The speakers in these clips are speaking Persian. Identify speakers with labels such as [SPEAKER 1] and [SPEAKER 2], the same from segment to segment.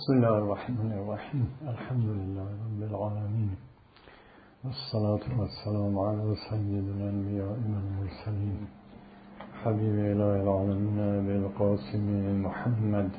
[SPEAKER 1] بسم الله الرحمن الرحیم. الحمد لله رب العالمین والصلاة والسلام علی سید الانبیاء والمرسلین حبیب اله العالمین بالقاسم محمد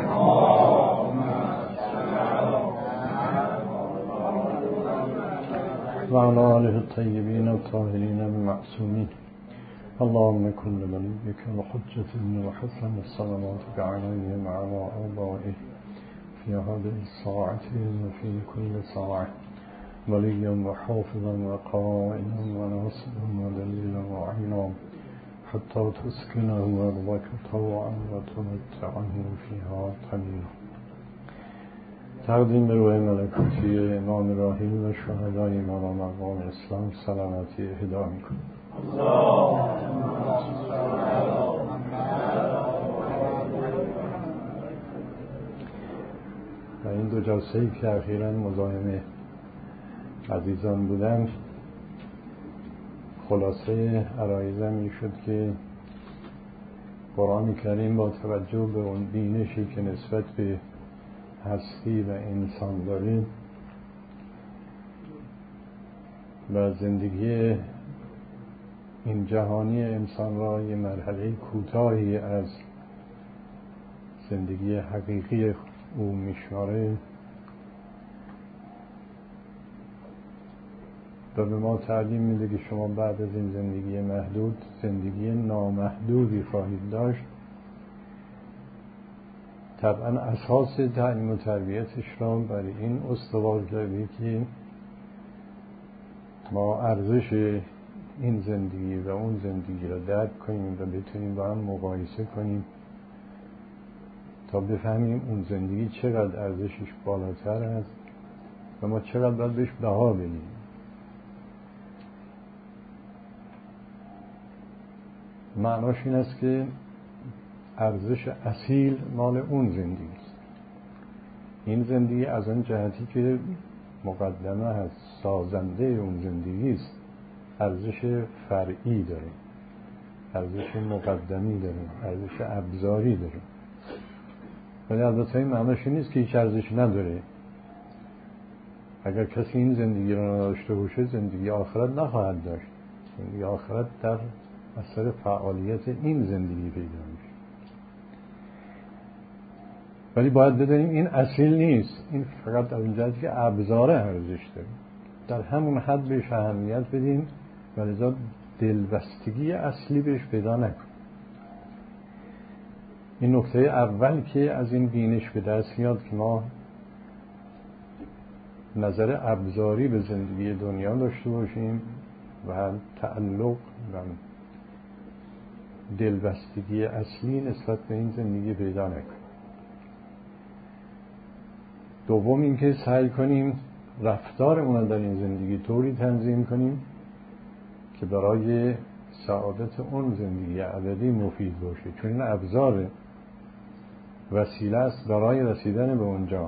[SPEAKER 1] و علی آله الطیبین الطاهرین المعصومین. اللهم كن لوليك وحجة ابن الحسن الصلوات عليه مع آبائه في هذه الساعة وفي كل ساعة وليا وحافظا وقائدا وناصرا ودليلا وعينا حتى تسكنه أرضك طوعا وتمتعه فيها قليلا. تقدیم به روح ملکوتی امام راحل و شهدای امام مقام اسلام سلامتی اهدا میکنیم. و این دو جلسه‌ای که اخیراً مزاحم عزیزان بودند، خلاصه عرایضم این شد که قرآن کریم با توجه به اون بینشی که نسبت به هستی و انسان داریم و زندگی این جهانی انسان را یه مرحله کوتاهی از زندگی حقیقی او میشماره و به ما تعلیم میده که شما بعد از این زندگی محدود زندگی نامحدودی خواهید داشت. طبعا اساس تعلیم و تربیتش را برای این استوار کرده که ما ارزش این زندگی و اون زندگی را درک کنیم و بتونیم با هم مقایسه کنیم تا بفهمیم اون زندگی چقدر ارزشش بالاتر است و ما چقدر باید بهش بها بدیم. معناش این است که ارزش اصیل مال اون زندگی است. این زندگی از اون جهتی که مقدمه هست، سازنده اون زندگی است، ارزش فرعی داره، ارزش مقدمی داره، ارزش ابزاری داره. ولی البته این معناش نیست که هیچ ارزشی نداره. اگر کسی این زندگی را نداشته باشه زندگی آخرت نخواهد داشت. زندگی آخرت در اثر فعالیت این زندگی پیدا میشه. ولی باید بدونیم این اصیل نیست، این فقط در این جهت که ابزار ارزش داره. در همون حد بهش اهمیت بدیم و لذا دلبستگی اصلی بهش پیدا نکنیم. این نکته اول که از این بینش به دست میاد که ما نظر ابزاری به زندگی دنیا داشته باشیم و تعلق و دلبستگی اصلی نسبت به این زندگی پیدا نکنیم. دوم اینکه سعی کنیم رفتارمون در این زندگی طوری تنظیم کنیم که برای سعادت اون زندگی ابدی مفید باشه، چون این ابزار وسیله است برای رسیدن به اونجا.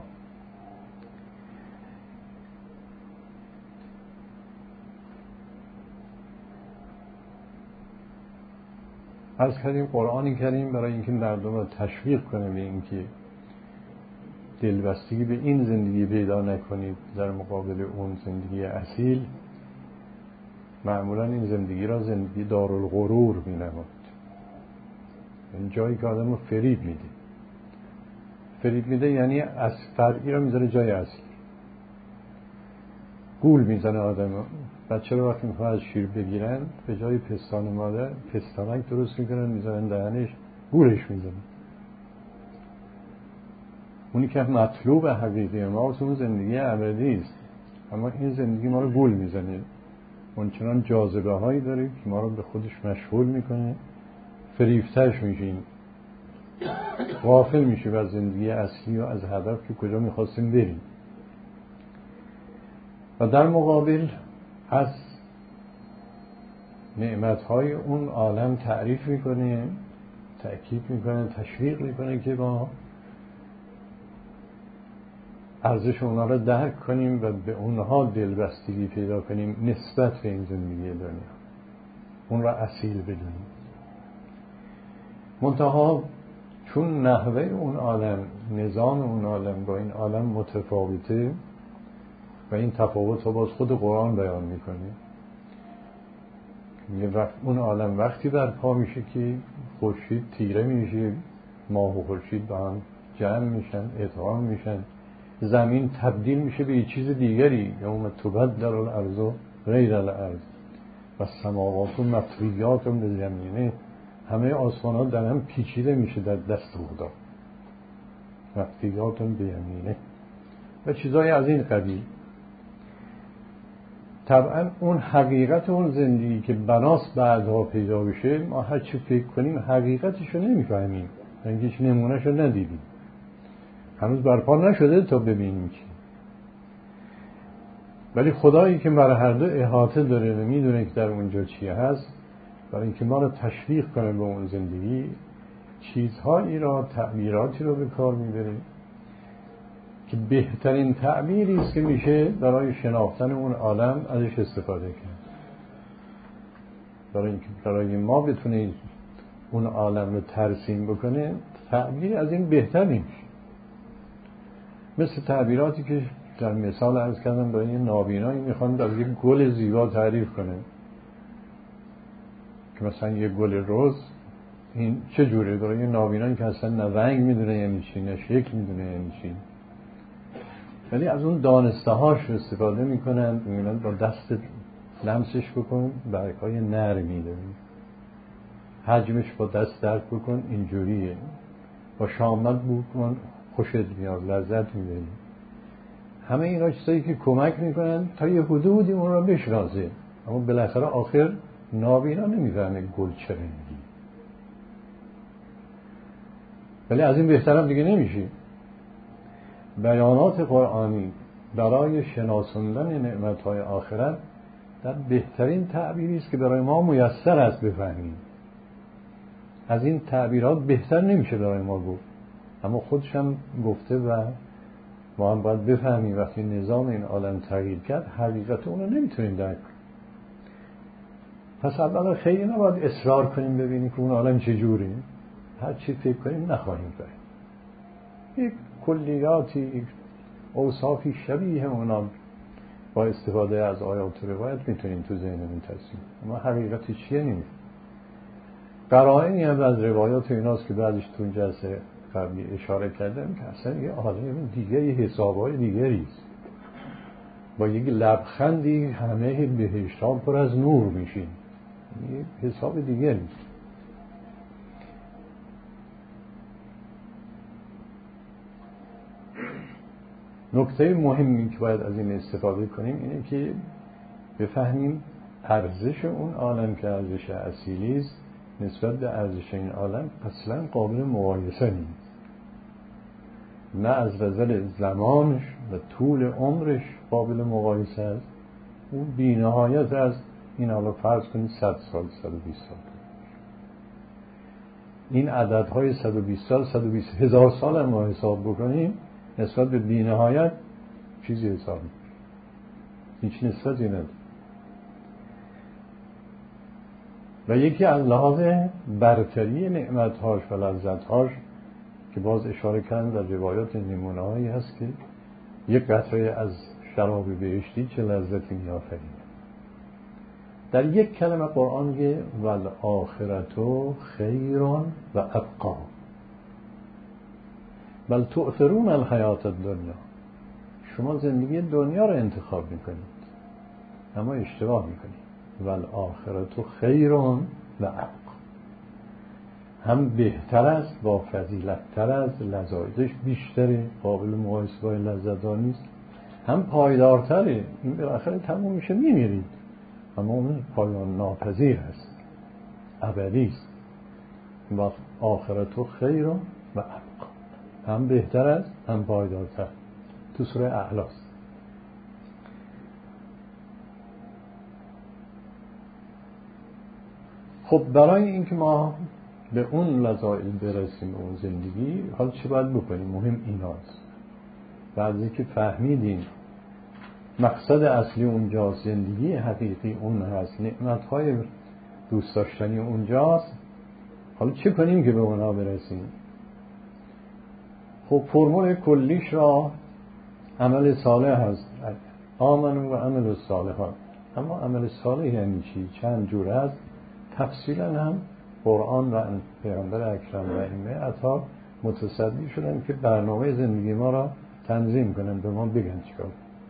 [SPEAKER 1] از کردیم قرآن کریم برای اینکه مردم را تشویق کنه به اینکه دلبستگی به این زندگی پیدا نکنید در مقابل اون زندگی اصیل، معمولا این زندگی را زندگی دارالغرور می‌نامند. این جایی که آدم رو فریب میده. فریب میده یعنی از فرعی را میذاره جای اصلی. گول میزنه آدم. بچه رو وقتی میخواه از شیر بگیرن به جای پستان مادر پستانک درست میکنن میذارن دهنش، گولش میزنن. اونی که مطلوب حقیقی ما اون زندگی ابدی است، اما این زندگی ما رو گول میزنه. اونچنان جاذبه هایی داره که ما رو به خودش مشغول میکنه، فریفتش میشیم، غافل میشه از زندگی اصلی و از هدف که کجا میخواستیم بریم. و در مقابل از نعمتهای اون عالم تعریف میکنه، تأکید میکنه، تشویق میکنه که ما ارزش اونا را درک کنیم و به اونها دلبستگی پیدا کنیم نسبت به این زندگی دنیا، اون را اصیل بدونیم. منتها چون نحوه اون عالم، نظام اون عالم با این عالم متفاوته و این تفاوت رو باز خود قرآن بیان میکنه. اون عالم وقتی برپا میشه که خورشید تیره میشه، ماه و خورشید با هم جمع میشن، اتحاد میشن، زمین تبدیل میشه به یه چیز دیگری. یوم تبدل الارض غیر الارض و السماوات مطویات باليمین، همه آسمان ها در هم پیچیده میشه در دست خدا، مطویات بیمینه و چیزای از این قبیل. طبعا اون حقیقت اون زندگی که بناس بعدها پیدا بشه، ما هر چی فکر کنیم حقیقتشو نمیفهمیم، هیچ نمونهشو ندیدیم، هنوز برپا نشده تا ببینیم چی. ولی خدایی که برای هر دو احاطه داره و میدونه که در اونجا چی هست، برای اینکه ما رو تشویق کنه به اون زندگی، چیزهایی را، تعبیراتی رو به کار میبره که بهترین تعبیری است که میشه برای شناختن اون عالم ازش استفاده کرد. برای اینکه برای ما بتونه اون عالم رو ترسیم بکنه، تعبیر از این بهتر نمیشه. مثل تعبیراتی که در مثال عرض کردم برای یه نابینایی میخوان در یک گل زیبا تعریف کنه که مثلا یه گل رز این چه جوره، برای یه نابینایی که اصلا نه رنگ میدونه یعنی چی، نه شکل میدونه یعنی چی، ولی از اون دانسته هاش استفاده میکنن، میگن با دست لمسش بکن برگ‌های نرمی داره، حجمش با دست درک بکن اینجوریه، با شامت بکن خوشت میاد، لذت میبری. همه اینا چیزایی که کمک میکنن تا یه حدودی اون رو بشناسه، اما بالاخره آخر نابینا نمیفهمه گل چه رنگی. ولی از این بهترم دیگه نمیشه. بیانات قرآنی برای شناساندن نعمت‌های آخرت در بهترین تعبیری است که برای ما میسر است بفهمیم. از این تعبیرات بهتر نمیشه برای ما گفت، اما خودش هم گفته و ما هم باید بفهمیم وقتی نظام این عالم تغییر کرد حقیقت اون رو نمیتونیم درک کنیم. پس اولا خیلی نباید اصرار کنیم ببینیم که اون عالم چجوری، هر چی فکر کنیم نخواهیم فهمید. یک کلیاتی اوصافی شبیه اونا با استفاده از آیات و روایت میتونیم تو ذهنمون ترسیم، اما حقیقتی چیه نمیدونیم. قرائنی هم از روایات ایناست که بعدش تو جلسه قبلی اشاره کردم که اصلا یه عالم دیگه، یه حسابهای دیگری است. با یک لبخندی همه بهشت‌ها پر از نور میشین، یه حساب دیگری است. نکته مهمی که باید از این استفاده کنیم اینه که بفهمیم ارزش اون عالم که ارزش اصیلی است نسبت به ارزش این عالم اصلا قابل مقایسه نیست. نه از نظر زمانش و طول عمرش قابل مقایسه است. اون بی‌نهایت از این، حالا فرض کنید 100 سال 120 سال، این عددهای 120 سال 120 هزار سال هم ما حساب بکنیم نسبت به بی‌نهایت چیزی حساب هیچ نسبتی نداره. و یکی از لحاظ برتری نعمت‌هاش و لذت‌هاش که باز اشاره کردن در روایات نمونه‌هایی هست که یک قطره از شراب بهشتی چه لذتی می‌آفریند. در یک کلمه قرآن میگه والآخرة خیر و ابقی بل تؤثرون الحیات الدنیا. شما زندگی دنیا رو انتخاب میکنید اما اشتباه میکنید. والآخرة خیر و ابقی، هم بهتر است، با فضیلت تر است، لذایذش بیشتره، قابل مقایسه با لذت‌ها نیست، هم پایدارتره. این بالاخره تموم میشه میمیرید، اما اون پایان ناپذیر است، ابدی است. و آخرت خیر و ابقی، هم بهتر است هم پایدارتر. تو سوره اعلی است. خب برای اینکه ما به اون لذایذ برسیم، اون زندگی، حالا چه باید بکنیم؟ مهم ایناست. بعضی که فهمیدیم مقصد اصلی اونجاست، زندگی حقیقی اون هست، نعمت‌های دوست داشتنی اونجاست، حالا چه کنیم که به اونها برسیم؟ خب فرمول کلیش را عمل صالح هست، آمنو و عمل الصالحات. اما عمل صالح یعنی چی؟ چند جور هست؟ تفصیلا هم قرآن و پیامبر اکرم و ائمه اطهار متصدی شدن که برنامه زندگی ما را تنظیم کنن، به ما بگن چیکار.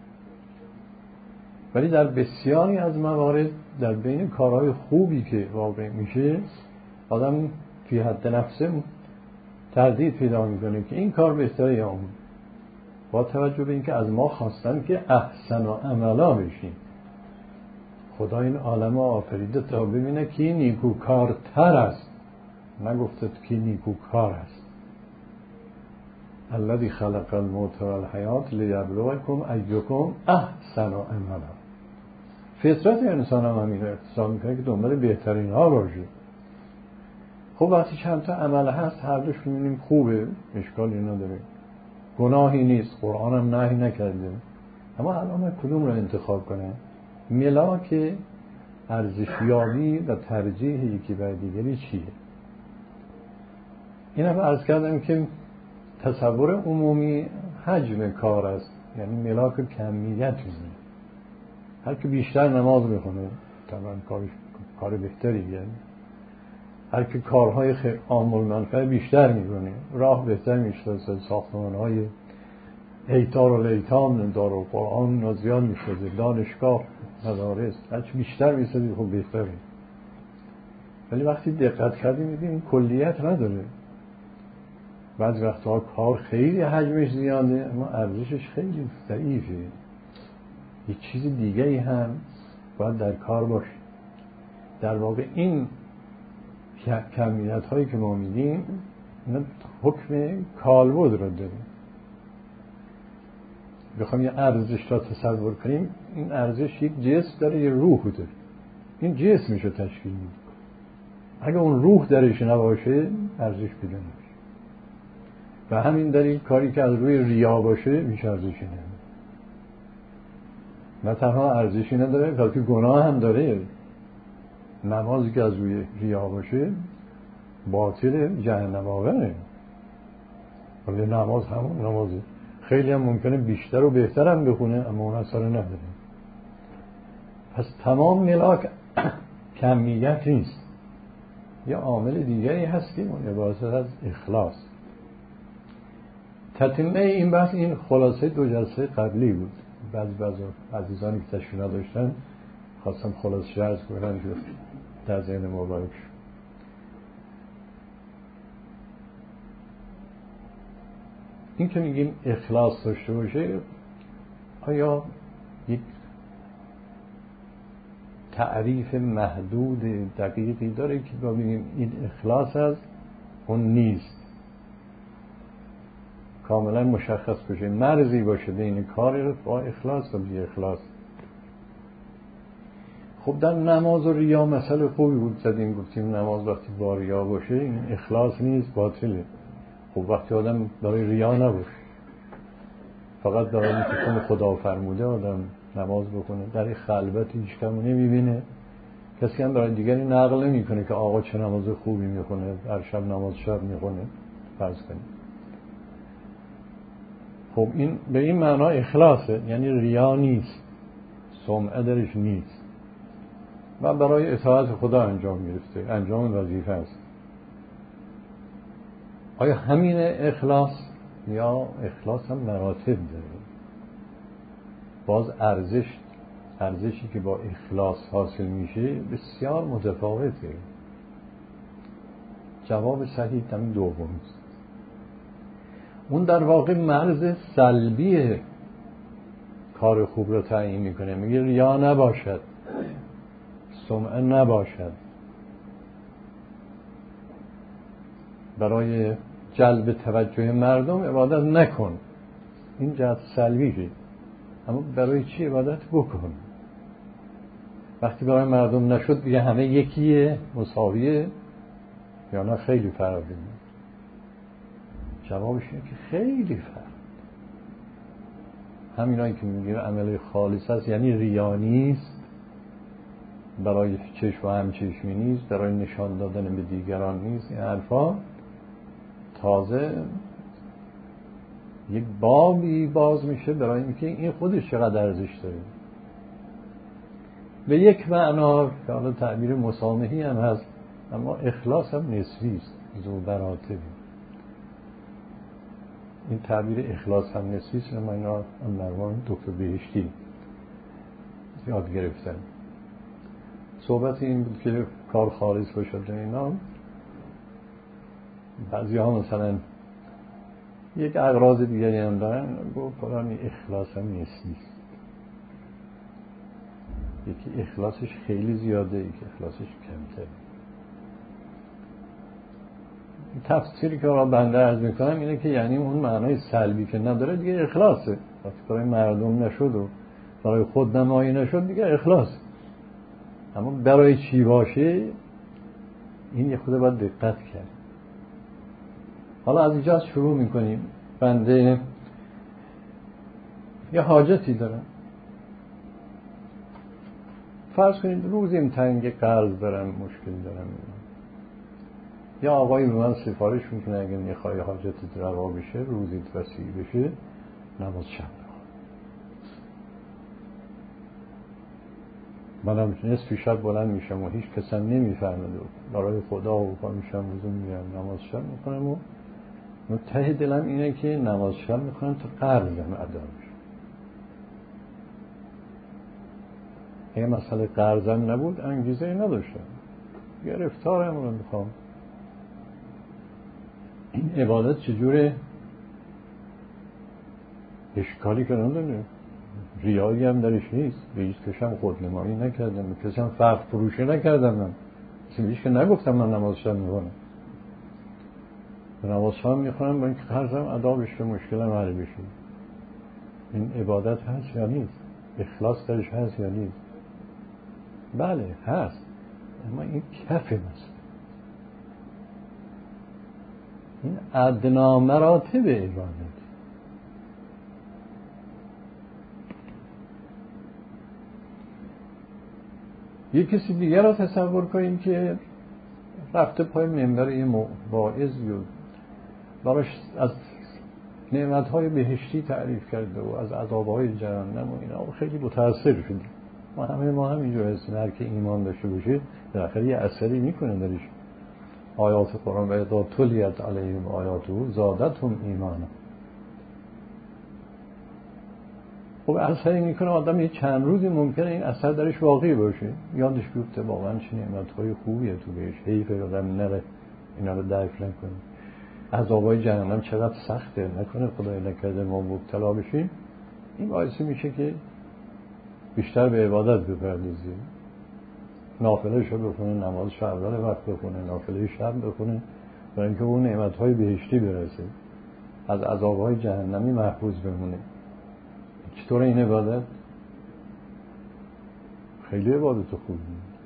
[SPEAKER 1] ولی در بسیاری از موارد در بین کارهای خوبی که واقع میشه آدم فی حد نفسه تردید پیدا میکنه که این کار بهتره یا اون، با توجه به اینکه از ما خواستن که احسن و عملا بشیم. خدا این عالم آفریده تا ببینه کی نیکوکارتر است، نگفته کی نیکوکار است. الذی خلق الموت و الحیات لیبلوکم ایکم احسن عملا. فطرت انسان هم همین اقتصاد میکنه که دنبال بهترین ها باشه. خب وقتی چند تا عمل هست هر دوش میبینیم خوبه، اشکالی نداره، گناهی نیست، قرآن هم نهی نکرده. اما الان کدوم رو انتخاب کنه؟ ملاک ارزشیابی و ترجیح یکی بر دیگری چیه؟ این هم عرض کردم که تصور عمومی حجم کار است، یعنی ملاک کمیت میزنه. هر که بیشتر نماز بخونه طبعا کار بهتری، یعنی هر که کارهای عام المنفعه بیشتر میکنه، راه بهتر میشناسه، ساختمانهای ایتار و لیتام دارالقرآن زیاد میشده، دانشگاه مدارس هرچی بیشتر میسازی خب بهتره. ولی وقتی دقت کردیم میدیم کلیت نداره. بعضی وقتها کار خیلی حجمش زیاده اما ارزشش خیلی ضعیفه. یه چیز دیگه‌ای هم باید در کار باشه. در واقع این کمیت هایی که ما میدیم اینا حکم کالبد رو داره. بخوام یه ارزش را تصور کنیم، این ارزش یک جسم داره، یه روح داره. این جسمش رو تشکیل میده. اگه اون روح درش نباشه ارزش پیدا نمیشه. و همین دلیل کاری که از روی ریا باشه میشه ارزشی نداره. نه تنها ارزشی نداره بلکه گناه هم داره. نمازی که از روی ریا باشه باطل، جهنم آوره. ولی نماز همون نمازه، خیلی هم ممکنه بیشتر و بهتر هم بخونه اما اون اثر نداره. پس تمام ملاک کمیت نیست، یه عامل دیگری هست که اون عبارت از اخلاص. تتمه این بحث این خلاصه دو جلسه قبلی بود. بعضی عزیزانی که تشریف نداشتن خواستم خلاصه عرض کنم که در ذهن مبارک شد. این که میگیم اخلاص داشته باشه، آیا یک تعریف محدود دقیقی داره که بگیم این اخلاص است اون نیست؟ کاملا مشخص بشه، مرزی باشه بین کار با اخلاص و بی اخلاص. خب در نماز و ریا مسئله خوبی بود زدیم، گفتیم نماز وقتی با ریا باشه این اخلاص نیست، باطله. خب وقتی آدم برای ریا نباشه، فقط برای اینکه خدا فرموده آدم نماز بکنه، در خلوت هیچ کمو نمیبینه، کسی هم برای دیگری نقل نمیکنه که آقا چه نماز خوبی میخونه، هر شب نماز شب میخونه فرض کنیم. خب این به این معنا اخلاصه، یعنی ریا نیست، سمعه درش نیست و برای اطاعت خدا انجام گرفته، انجام وظیفه است. آیا همین اخلاص یا اخلاص هم مراتب داره؟ باز ارزشی که با اخلاص حاصل میشه بسیار متفاوته. جواب صحیح همین دوم است. اون در واقع مرز سلبی کار خوب رو تعیین میکنه، میگه ریا نباشد، سمعه نباشد، برای جلب توجه مردم عبادت نکن، این جهت سلبیه. اما برای چی عبادت بکن؟ وقتی برای مردم نشد دیگه همه یکیه، مساویه، یا نه خیلی فرق داره؟ جوابش اینه که خیلی فرق. همینایی که میگه عمل خالص است یعنی ریا نیست، برای چشم و همچشمی نیست، برای نشان دادن به دیگران نیست، این حرفا تازه یک بابی باز میشه برای اینکه این خودش چقدر ارزش داره. به یک معنا که حالا تعبیر مسامحی هم هست، اما اخلاص هم نسبی است، ذو براتب. این تعبیر اخلاص هم نسبی است، من اینا مرمان دکتر بهشتی یاد گرفتم. صحبت این بود که کار خالص باشد اینا. بعضی ها مثلا یک اغراض دیگری هم دارن، گفت فلان اخلاص هم نسبیست. یکی اخلاصش خیلی زیاده، یکی اخلاصش کمتره. تفسیری که را بنده عرض میکنم اینه که یعنی اون معنای سلبی که نداره دیگه اخلاصه. وقتی برای مردم نشد و برای خود نمایی نشد دیگه اخلاص. اما برای چی باشه این یه خود باید دقت کرد. حالا از اینجا شروع میکنیم. بنده یه حاجتی دارم، فرض کنید روزیم تنگ قرض دارم، مشکل دارم. یا آقایی به من سفارش میکنه اگه میخوای حاجتت روا بشه، روزیت وسیع بشه، نماز شب بخون. منم نصف شب بلند میشم و هیچ کس هم نمیفهمه، برای خدا و پا میشم وضو میگیرم نماز شب میکنم و ته دلم اینه که نماز شب میکنم تا قرضم ادا بشه. اگه مسئله قرضم نبود انگیزه نداشتم، گرفتارم رو میخوام. این عبادت چجوره؟ اشکالی که نداره، ریایی هم درش نیست، به هیچ کشم خودنمایی نکردم، به کشم فقر فروشی نکردم. من هیچ که نگفتم من نماز شب میکنم. نماز شب میخونم با اینکه قرضم ادا بشه، مشکلم حل بشه. این عبادت هست یا نیست؟ اخلاص درش هست یا نیست؟ بله هست، اما این کف است. این ادنا مراتب عبادت. یک کسی دیگر را تصور کنیم که رفته پای منبر یه واعظ بود، براش از نعمت‌های بهشتی تعریف کرده و از عذاب‌های جهنم و اینا، خیلی متأثر شد. ما همینجور هستیم، هر که ایمان داشته باشه بالاخره یه اثری میکنه درش. آیات قرآن و اذا تلیت علیهم آیاته زادتهم ایمانا. خب اثری میکنه آدم یه چند روزی ممکنه این اثر درش واقعی باشه، یادش بیفته واقعا چه نعمت‌های خوبیه تو بهش، حیفه آدم نره اینا رو درک نکنه. عذابای جهنم چقدر سخته، نکنه خدای نکرده ما مبتلا بشیم. این باعث میشه که بیشتر به عبادت بپردازیم، نافله شب بخونه، نماز شب اول وقت بخونه، نافله شب بخونه، برای اینکه اون نعمت‌های بهشتی برسه، از عذاب‌های جهنمی محفوظ بمونه. چطور این عبادت؟ خیلی عبادت خوبی.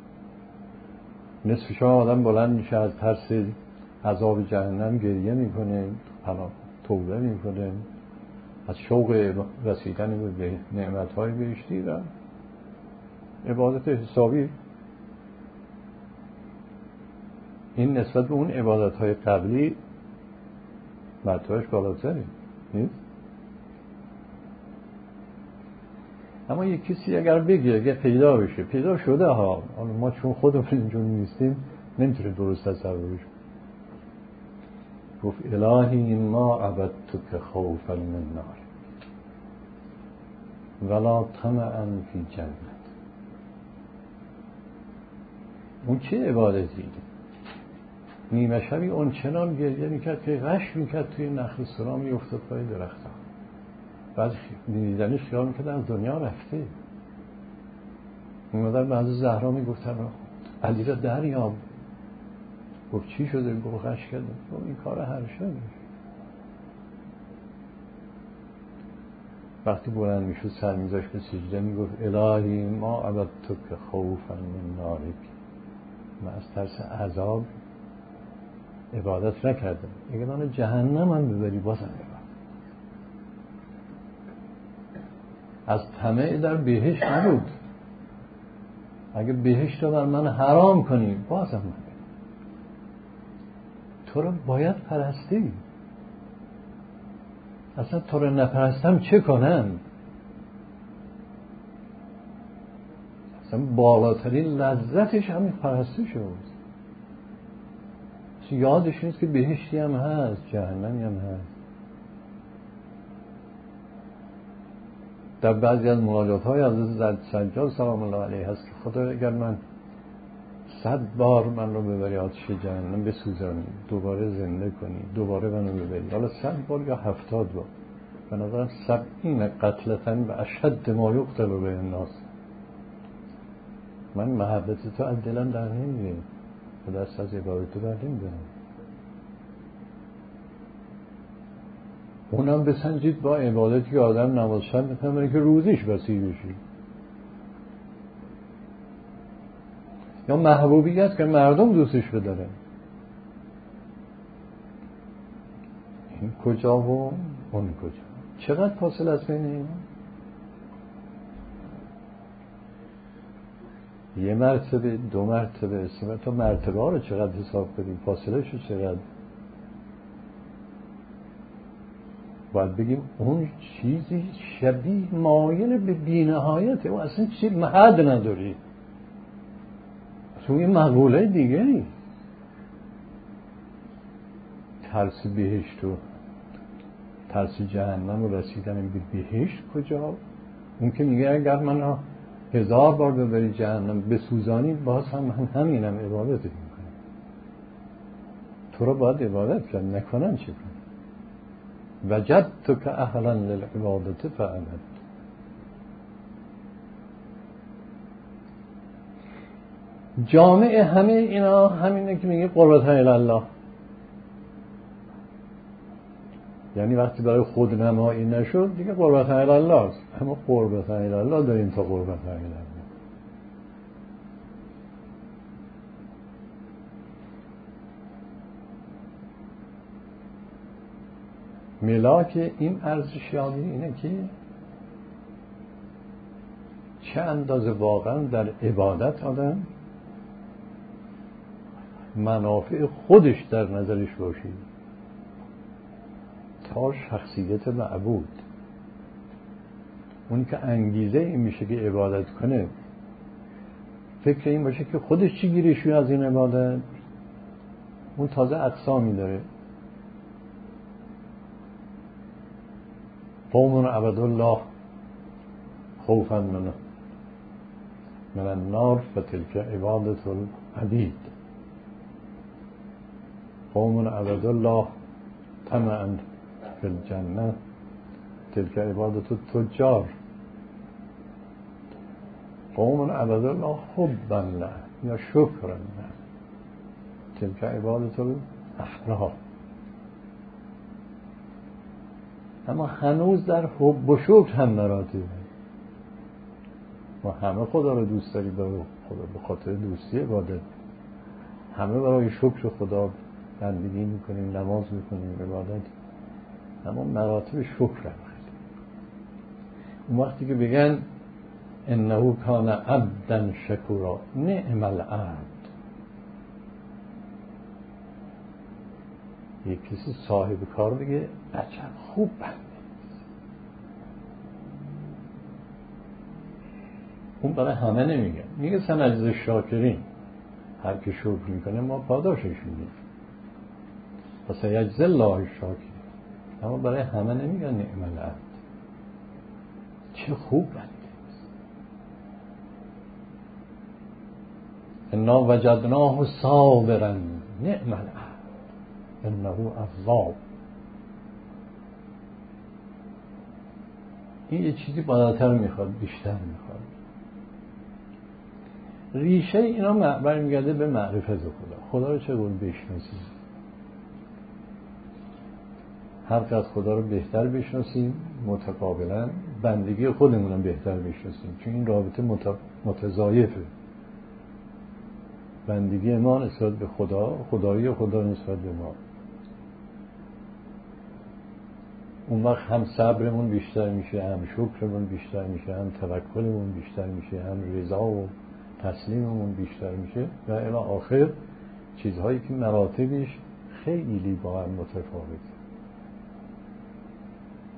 [SPEAKER 1] نصف شب آدم بلند میشه از ترس عذاب جهنم گریه میکنه، توبه میکنه، از شوق رسیدن به نعمت‌های بهشتی و عبادت حسابی. این نسبت به اون عبادت‌های قبلی مرتبهش بالاتره نیست؟ اما یک کسی اگر بگه، اگر پیدا بشه، پیدا شده ها، ما چون خودمون اینجور نیستیم نمیتونه درست تصورش. گفت الهی ما عبدتک خوفا من نار ولا طمعا فی جنت. اون چه عبادتی؟ نیمه شبی اون چنان گریه میکرد که غش میکرد توی نخل سرا میافتاد پای درخت ها. بعد میدیدنش خیال میکرد از دنیا رفته. اونقدر بعضی زهرا میگفتن علی را دریاب. گفت چی شده؟ گفت غش کرده. گفت این کار هر شده. وقتی بلند میشد سر میذاشت به سجده میگفت الهی ما عبدتک خوفا من نارک. من از ترس عذاب عبادت نکردم، اگه من جهنم هم ببری بازم عبادت. از طمع در بهشت نبود، اگه بهشت رو بر من حرام کنی بازم من تو رو باید پرستی. اصلا تو رو نپرستم چه کنم؟ اصلا بالاترین لذتش همین پرستش اوست. یادش نیست که بهشتی هم هست، جهنمی هم هست. در بعضی از مناجات‌های حضرت سجاد سلام الله علیه هست که خدا اگر من 100 بار من رو ببری آتش جهنم بسوزانی، دوباره زنده کنی، دوباره منو ببری، حالا 100 بار یا 70 بار، به نظرم 70 قتلتن و اشد ما یقتل به الناس، من محبت تو از دلم در نمیره و دست از عبادت تو بر نمیدارم. اونم بسنجید با عبادتی که آدم نماز شب میکنه که روزیش وسیع بشی، یا محبوبیت که مردم دوستش بدارن. این کجا و اون کجا؟ چقدر فاصله است بین اینا؟ یه مرتبه، 2 مرتبه، 3 مرتبه، مرتبه ها رو چقدر حساب کنیم، فاصله شو چقدر؟ باید بگیم اون چیزی شبیه مایل به بی‌نهایته و اصلا چیز محد نداری، اصلا یه مقوله دیگه ای. ترس بهشت و ترس جهنم و رسیدن به بهشت کجا؟ اون که میگه اگر من 1000 بار ببری جهنم بسوزانی باز هم من همینم عبادت میکنم. تو رو باید عبادت کرد، نکنم چه کنم؟ وجدتک اهلا للعبادت فعبد. جامع همه اینا همینه که میگه قربت الله. یعنی وقتی برای خود نمایی نشد دیگه قربت الله است، اما قربت الله داریم تا قربت الله. ملاک این ارزشیابی اینه که چه اندازه واقعا در عبادت آدم منافع خودش در نظرش باشی تا شخصیت معبود. اون که انگیزه این میشه که عبادت کنه فکر این باشه که خودش چی گیرشوی از این عبادت، اون تازه اقسامی داره. قوم عبد الله خوفا من النار فتلك عبادة العبید. قوم عبد الله طمعا في الجنة تلك عبادة التجار. قوم عبد الله حبا له یا شکرا له تلك عبادة الاحرار. اما هنوز در حب و شکر هم مراتبه. ما همه خدا رو دوست داریم، برای خدا به خاطر دوستی عبادت، همه برای شکر خدا بندگی میکنیم، نماز میکنیم، عبادت، اما مراتب شکر هم خیلی. اون وقتی که بگن انه کان عبدا شکورا، نعم العبد، یک کسی صاحب کار بگه عجب خوب بنده، اون برای همه نمیگه، میگه سنجز شاکرین، هر که شکر میکنه ما پاداشش میدیم، پس یجزی الله شاکرین، اما برای همه نمیگن نعم العبد، چه خوب بنده. انا وجدناه صابرا نعم العبد انه اواب. این یه چیزی بالاتر میخواد، بیشتر میخواد. ریشه اینا برمیگرده به معرفت خدا رو چگونه بشناسیم. هر قدر خدا رو بهتر بشناسیم متقابلا بندگی خودمون هم بهتر بشناسیم، چون این رابطه متضاعفه. بندگی ما نسبت به خدا، خدایی خدا نسبت به ما. اون وقت هم صبرمون بیشتر میشه، هم شکرمون بیشتر میشه، هم توکلمون بیشتر میشه، هم رضا و تسلیممون بیشتر میشه و الی آخر چیزهایی که مراتبش خیلی با هم متفاوته.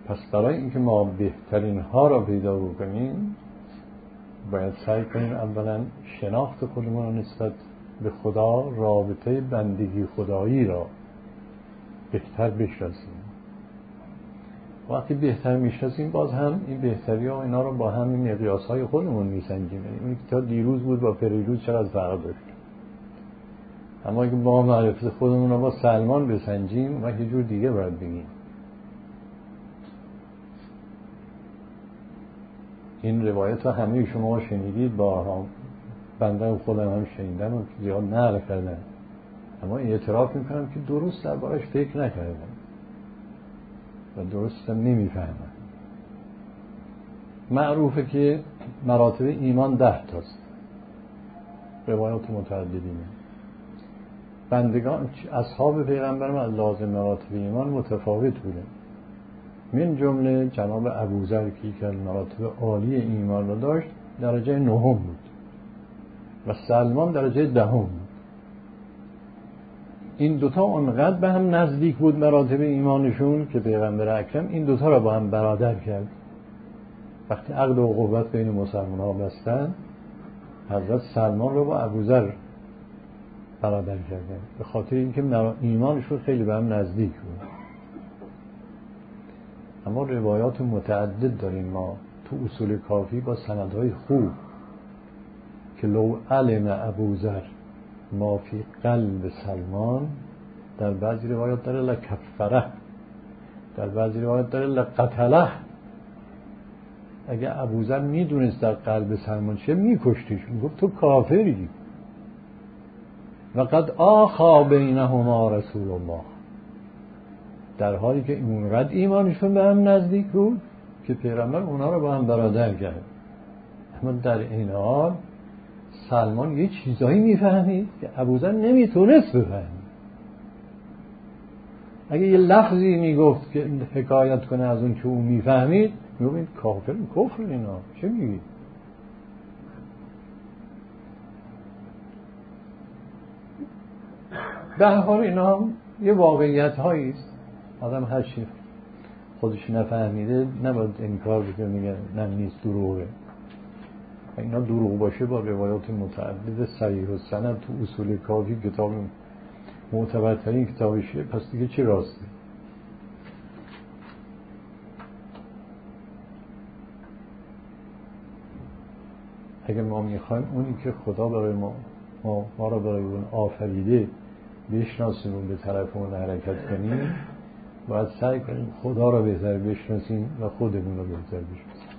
[SPEAKER 1] پس برای اینکه ما بهترین ها را پیدا بکنیم باید سعی کنیم اولا شناخت خودمون را نسبت به خدا، رابطه بندگی خدایی را بهتر بشناسیم. وقتی بهتر میشناسیم باز هم این بهتری ها اینا رو با همین مقیاس های خودمون میسنجیم. این که تا دیروز بود با پریروز چقدر فرق داشت. اما اگه با معرفت خودمون رو با سلمان بسنجیم و یه جور دیگه باید بگیم. این روایت ها همه شما شنیدید، با بنده خودم هم شنیدم و زیاد نقل کردم، اما اعتراف میکنم که درست دربارش فکر نکردم و درست نمیفهمم. معروفه که مراتب ایمان 10 تاست، روایات متعددینه. بندگان اصحاب پیغمبرم از لازم مراتب ایمان متفاوت بودن. من جمله جناب ابوذر که مراتب عالی ایمان را داشت درجه 9 بود و سلمان درجه 10 بود. این دوتا اونقدر به هم نزدیک بود مراتب ایمانشون که پیغمبر اکرم این دوتا را با هم برادر کرد. وقتی عقد و قوت بین مسلمان ها بستن، حضرت سلمان را با ابوذر برادر کردن، به خاطر اینکه ایمانشون خیلی به هم نزدیک بود. اما روایات متعدد داریم ما تو اصول کافی با سندهای خوب که لو علم ابوذر ما فی قلب سلمان، در بعضی روایات داره لکفره، در بعضی روایات داره لقتله. اگه ابوذر میدونست در قلب سلمان چه میکشتیش، میگفت تو کافری. و قد آخا بینهما رسول الله، در حالی که اونقدر ایمانشون به هم نزدیک بود که پیغمبر اونا رو با هم برادر کرد. اما در این حال سلمان یه چیزایی میفهمید که ابوذر نمیتونست بفهمید. اگه یه لفظی میگفت که حکایت کنه از اون که اون میفهمید، میگفت کافر، کفر اینا چه میگی؟ به هر حال اینا یه واقعیت هایی است. آدم هر چی خودش نفهمیده نباید انکار بکنه، میگه نه نیست، دروغه. اینا دروغ باشه با روایات متعدد صحیح و سند تو اصول کافی، کتاب معتبرترین کتابشه، پس دیگه چی راسته؟ اگه ما میخوایم اونی که خدا برای ما را برای اون آفریده بشناسیم و به طرف اون حرکت کنیم، باید سعی کنیم خدا را بهتر بشناسیم و خودمون را بهتر بشناسیم.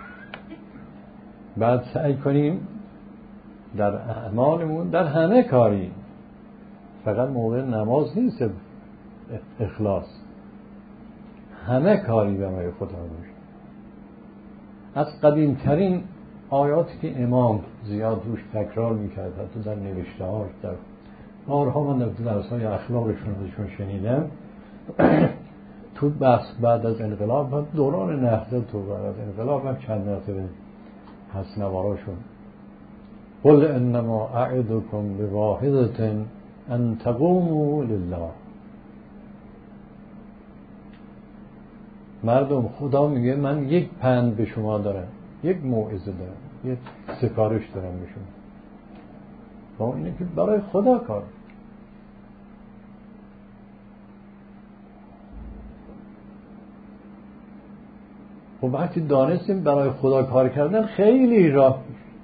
[SPEAKER 1] بعد سعی کنیم در اعمالمون، در همه کاری، فقط موقع نماز نیست اخلاص، همه کاری برای خدا باشه. از قدیمترین آیاتی که امام زیاد روش تکرار میکرد، حتی در نوشته هاش، در بارها من در درس‌های اخلاقشون ازشون شنیدم، تو بحث بعد از انقلاب، دوران نهضت و بعد از انقلاب هم چند مرتبه هست نواراشون، قل انما اعدکم بواحدة ان تقوموا لله. مردم، خدا میگه من یک پند به شما دارم، یک موعظه دارم، یک سفارش دارم به شما، با اینه که برای خدا کار. و وقتی دانستیم برای خدا کار کردن خیلی راه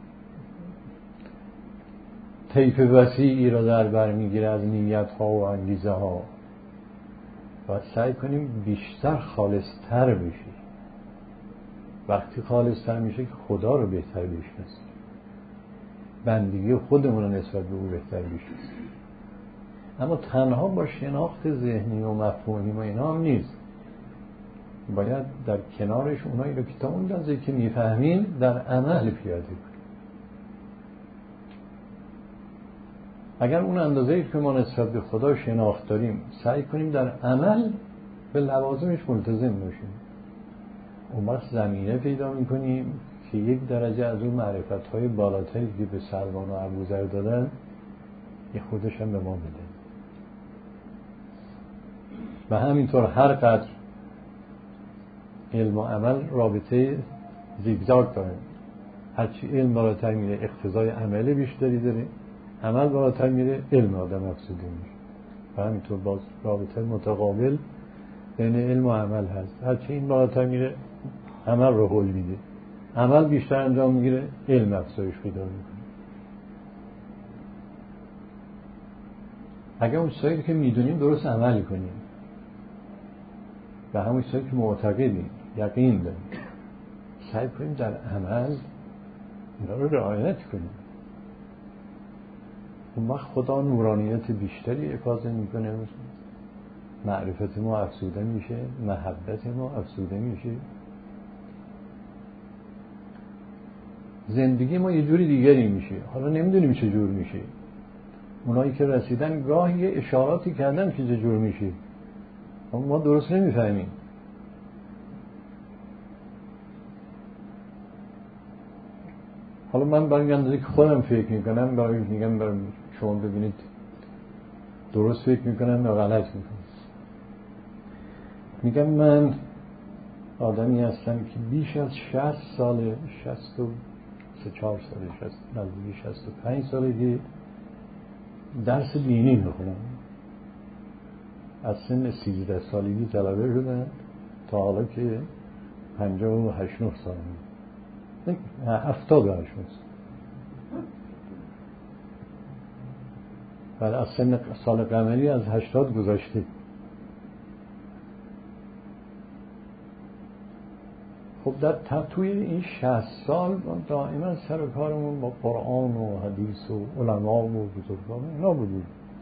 [SPEAKER 1] طیف وسیعی را در بر میگیره از نیت ها و انگیزه ها، و سعی کنیم بیشتر خالصتر بشیم. وقتی خالصتر میشه که خدا رو بهتر بشناسیم، بندگی خودمون رو نسبت به او بهتر بشناسیم. اما تنها با شناخت ذهنی و مفهومی و اینا هم نیست، باید در کنارش اونایی رو که تا اون اندازه که میفهمیم در عمل پیاده کنیم. اگر اون اندازه‌ای که ما نسبت به خدا شناخت داریم سعی کنیم در عمل به لوازمش ملتزم باشیم، اون وقت زمینه پیدا می‌کنیم که یک درجه از اون معرفت‌های بالاتری که به سلمان و ابوذر دادن یه خودش هم به ما بده. و همینطور هر قدر علم و عمل رابطه زیگزاگ داره. هرچی علم بالاتر میره اقتضای عمل بیشتری داره، عمل بالاتر میره علم آدم افزوده میشه و همینطور باز رابطه متقابل بین علم و عمل هست. هرچی این بالاتر میره عمل رو حل میده، عمل بیشتر انجام میگیره، علم افزایش پیدا میکنه. اگر اون چیزایی که میدونیم درست عمل کنیم و همون چیزایی که معتقدیم یقین داریم سعی کنیم در عمل اینا رو رعایت کنیم، اون وقت خدا نورانیت بیشتری افاضه میکنه، معرفت ما افزوده میشه، محبت ما افزوده میشه، زندگی ما یه جوری دیگری میشه. حالا نمیدونیم چه جور میشه، اونایی که رسیدن گاهی یه اشاراتی کردن که چه جور میشه، اما ما درست نمیفهمیم. حالا من برای اندازه که خودم فکر میکنم برای میگم برای شما ببینید درست فکر میکنم یا غلط میکنم. میگم من آدمی هستم که بیش از 60 سال 64 سال 65 سالگی درس دینی میخونم. از سن 13 سالگی طلبه شدم تا حالا که 58 سال 78 سال. بعد از سن سال قمری از 80 گذاشته. خب در توی این 60 سال دائما سر و کارمون با قرآن و حدیث و علما و بزرگان اینا بودیم.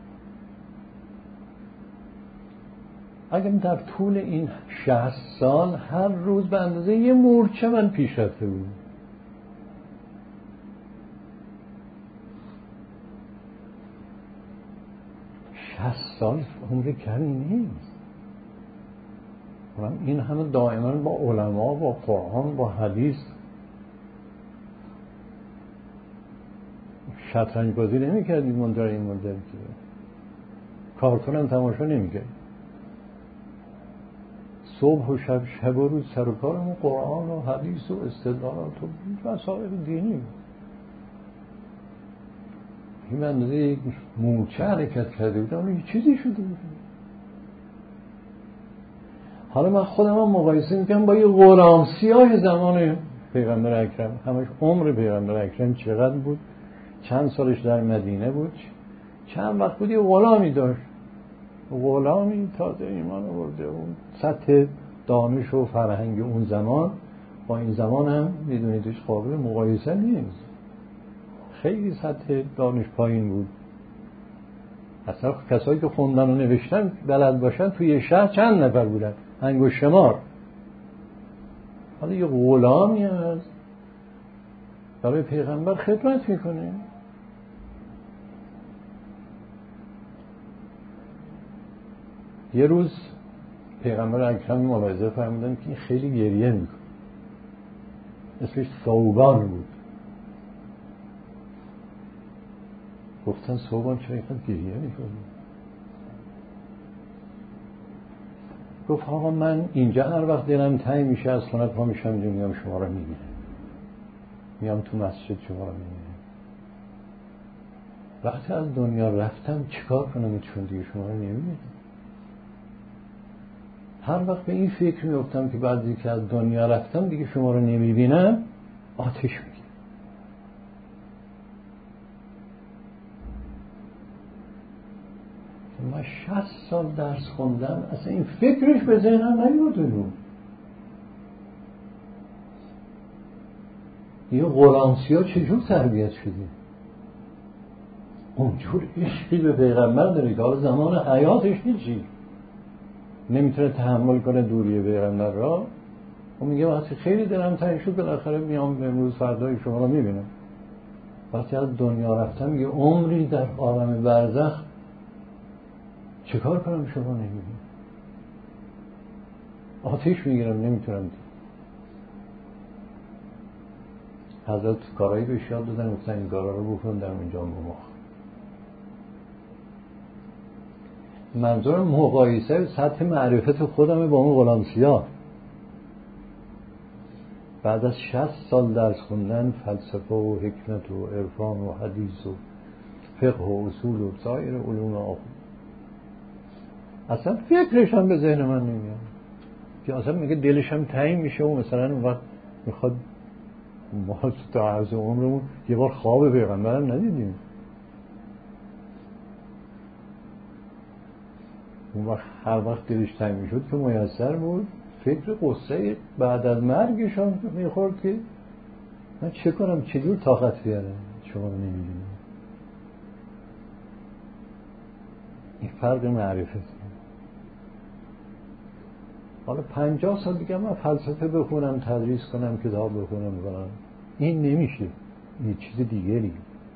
[SPEAKER 1] اگر در طول این 60 سال هر روز به اندازه یه مورچه من پیش رفته بودم. 60 سال عمر کمی نیست. این همه دائما با علما، با قرآن، با حدیث شطرنج بازی نمی کردیم. من در این مدت که کارتون هم تماشا نمی کردیم. صبح و شب، شب و روز سر و کارمون قرآن و حدیث و استدلالات و مسائل دینی. این اندازه یک مورچه حرکت کرده بودم، یه چیزی شده بود. حالا من خودم هم مقایسه میکنم با یه غلام سیاه زمان پیغمبر اکرم. همش عمر پیغمبر اکرم چقدر بود، چند سالش در مدینه بود، چند وقت بود یه غلامی داشت، غلامی تازه ایمان آورده. اون سطح دانش و فرهنگ اون زمان با این زمان هم میدونیدش قابل مقایسه نیست. خیلی سطح دانش پایین بود. اصلا کسایی که خوندن و نوشتن بلد باشن توی شهر چند نفر بودن؟ انگشت شمار. حالا یه غلامی هست برای پیغمبر خدمت میکنه. یه روز پیغمبر اکرم ملاحظه فرمودن که این خیلی گریه میکنه. اسمش ثوبان بود. گفتن ثوبان چرا اینقدر گریه میکنه؟ گفت آقا من اینجا هر وقت دلم تنگ میشه از خونه پا میشم اینجا میام شما رو میبینم، میام تو مسجد شما رو میبینم. وقتی از دنیا رفتم چیکار کنم چون دیگه شما رو نمیبینم؟ هر وقت به این فکر میفتم که بعد که از دنیا رفتم دیگه شما رو نمیبینم آتش میگیرم. من 60 سال درس خوندم اصلا این فکرش به ذهنم نیومده بود. یه غلامسیا چجور تربیت شده؟ اونجور عشقی به پیغمبر داره که حالا زمان حیاتش هیچی نمیتونه تحمل کنه دوری پیغمبر را. اون میگه وقتی خیلی دلم تنگ شد بالاخره میام امروز فردای شما رو میبینم. وقتی از دنیا رفتم یه عمری در عالم برزخ چه کار کنم شما نمیبینم؟ آتش میگیرم نمیتونم دید. حضرت کارهایی بهش یاد دادن گفتن این کارها رو بکن در اونجا بماخ. منظورم مقایسه سطح معرفت خودم با اون غلام سیاه. بعد از 60 سال درس خوندن فلسفه و حکمت و عرفان و حدیث و فقه و اصول و سایر علوم آخر، اصلا فکرش هم به ذهن من نمیاد که اصلا میگه دلش هم تنگ میشه و مثلا اون وقت میخواد ما تا عرض عمرمون یه بار خواب پیغمبرم ندیدیم. اون وقت هر وقت دلش تنگ میشد که میسر بود فکر قصه بعد از مرگشان میخورد که من چه کنم، چجور طاقت بیارم، شما نمیدونید. این فرق معرفت. حالا 50 سال دیگه من فلسفه بخونم، تدریس کنم، کتاب بخونم، این نمیشه، یه چیز دیگری.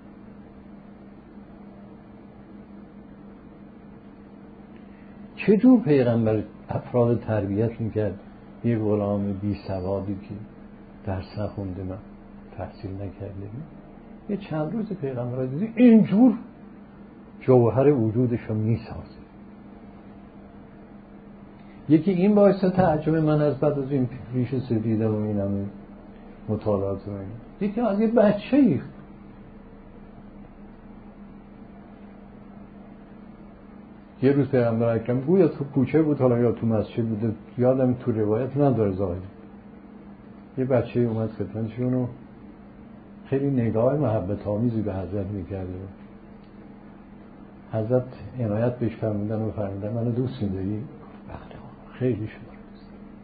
[SPEAKER 1] چجور پیغمبر افراد تربیت میکرد؟ یه غلام بی سوادی که درس نخونده، من تحصیل نکرده، یه چند روز پیغمبر دیدی اینجور جوهر وجودش رو میسازه. یکی این باعث تعجب من از بعد از این ریش سفیده و این همه مطالعات و این، یکی از یه بچه‌ای یه روز پیغمبر اکرم گویا تو کوچه بود، حالا یا تو مسجد بوده، یادم تو روایت نداره ظاهر، یه بچه اومد خدمتشون و خیلی نگاه محبت آمیزی به حضرت میکرد. حضرت عنایت بهش فرمودن و فرمودن منو دوست می‌داری؟ بله خیلی شما دوست.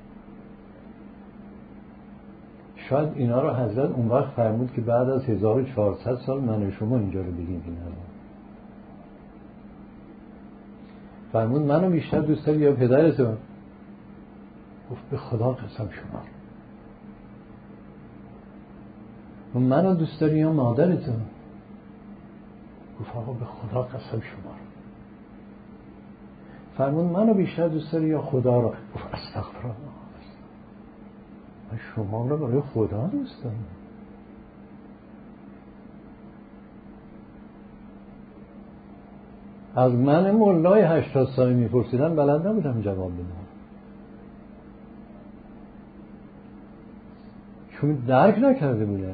[SPEAKER 1] شاید اینا رو حضرت اون وقت فرمود که بعد از 1400 سال من و شما اینجا رو بگیم. فرمود منو بیشتر دوست داری یا پدرتو؟ گفت به خدا قسم شما. منو دوست داری یا مادرتو؟ گفت آقا به خدا قسم شما. فرمود منو بیشتر دوست داری یا خدا رو؟ گفت استغفر الله، من شما رو برای خدا دوست دارم. از من مولای 80 ساله میپرسیدن بلد نبودم جواب بدم، چون درک نکرده بودم.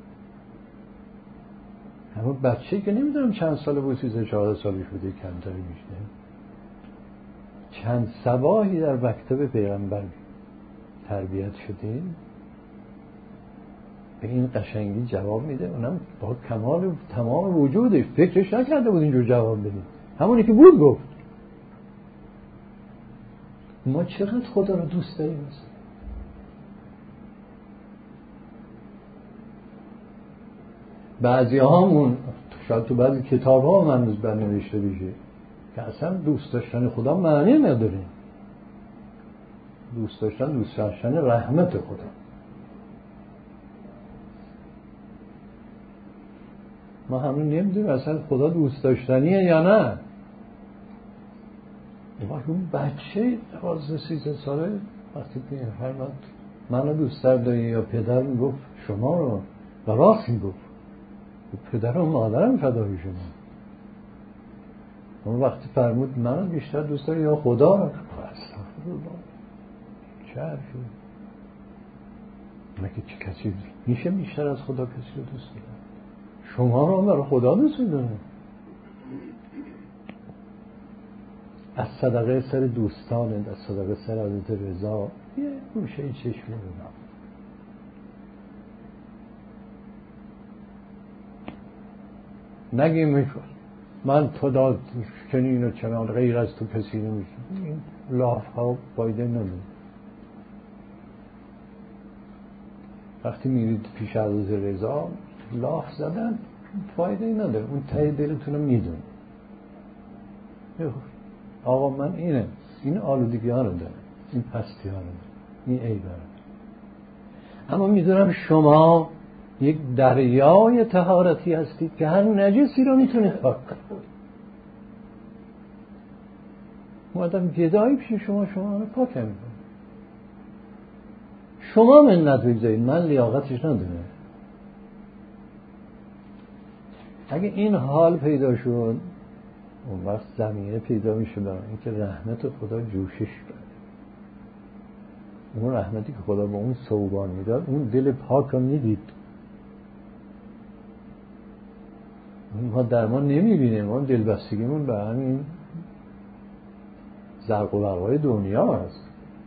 [SPEAKER 1] همون بچه که نمیدونم چند ساله بود، 13-14 سالش بوده، کمتری میشه، چند صباحی در مکتب پیغمبر تربیت شده، به این قشنگی جواب میده، اونم با کمال تمام وجودش. فکرش نکرده بود اینجور جواب بده، همونی که بود گفت. ما چقدر خدا رو دوست داریم مثلا. بعضی هامون شاید تو بعضی کتاب ها من روز برنوشته بشه که اصلا دوست داشتن خدا معنی نداره. دوست داشتن رحمت خدا. ما همون نمیدونیم اصلا خدا دوست داشتنیه یا نه. اون بچه 12-13 ساله وقتی که فرمود منو دوست داری یا پدر، گفت شما رو، و راست میگفت، پدر و مادرم فدای شما. اون وقتی فرمود منو بیشتر دوست داری یا خدا رو، استغفرالله، چه حرفی؟ مگه چه کسی میشه بیشتر از خدا کسی رو دوست داره؟ شما رو برای خدا دوست داره. از صدقه سر دوستان، از صدقه سر حضرت رضا یه گوشه چشم بودم. نگیم من تو داد چنین و چنان، غیر از تو کسی نمیشه. این لاف ها فایده نداره. وقتی میرید پیش حضرت رضا لاف زدن فایده نداره، اون ته دلتونو میدون. آقا من این آلودگی ها رو دارم، این پستی ها رو دارم، این عیب ها رو دارم. اما میدونم شما یک دریای طهارتی هستید که هر نجسی رو میتونید پاک کنید. اومدم گدایی پیش شما رو پاک میکنم. شما منت بگذارید، من لیاقتش ندارم. اگه این حال پیدا شد اون وقت زمینه پیدا میشه برای اینکه رحمت خدا جوشش کنه. اون رحمتی که خدا به اون ثوبان میداد، اون دل پاک رو میدید. ما در ما نمیبینیم، ما دلبستگیمون به همین زرق و برقای دنیا هست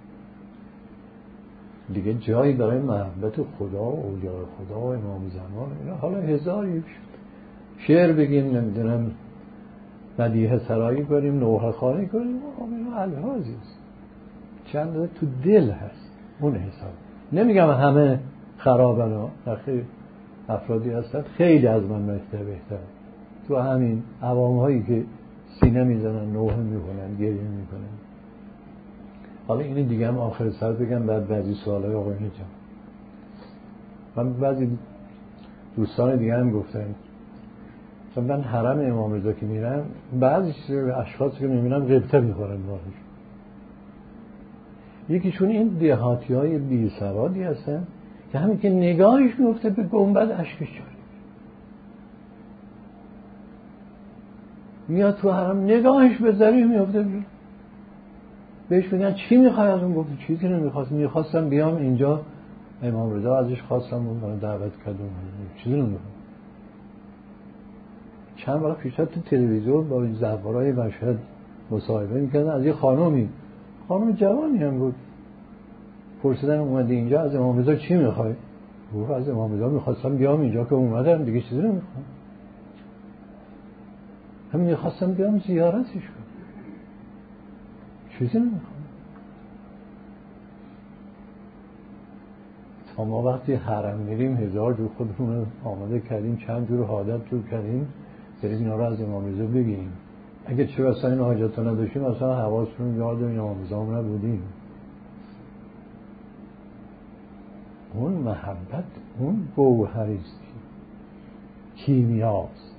[SPEAKER 1] دیگه. جایی برای محبت خدا و اولیاء خدا و امام زمان اینا حالا هزاری شعر بگیم، نمیدونم مدیحه سرایی کنیم، نوحه خوانی کنیم، اینا الفاظی است، چند تو دل هست اون حساب. نمیگم همه خرابن ها، خیلی افرادی هستن خیلی از من بهتر تو همین عوام هایی که سینه میزنن، نوحه میکنن، گریه میکنن. حالا اینو دیگه هم آخر سر بگم، بعد بعضی سوالای آقایون جان. من بعضی دوستان دیگه هم گفتن چون من حرم امام رضا که میرم، بعضی اشخاص که میبینم غبطه میخورن باهاش. یکیشون این دهاتی های بی سوادی هستن که همین که نگاهش میفته به گنبد اشکش جاری میاد تو حرم، نگاهش به ذریح میفته. بهش میگن چی میخوای از اون؟ گفت چیزی میخواستم بیام اینجا، امام رضا ازش خواستم اون دعوت کردم، چیزی نمیخوام. چند وقت پیش تو تلویزیون با زوارای مشهد مصاحبه میکردن از یه خانم جوانی هم بود، پرسیدن اومدی اینجا از امام رضا چی میخوای؟ گفت از امام رضا میخواستم بیام اینجا که اومدم، دیگه چیزی نمیخوام، هم میخواستم بیام زیارتش کنم، چیزی نمیخوام. تا ما وقتی حرم میریم هزار جور خودمون آماده کردیم، چند جور حاجت جور کردیم، بریم اینا رو از امام رضا بگیریم. اگه چه اصلا این حاجت رو نداشتیم، اصلا حواسمون یاد این امام رضا نبودیم. اون محبت اون گوهریست، کیمیاست.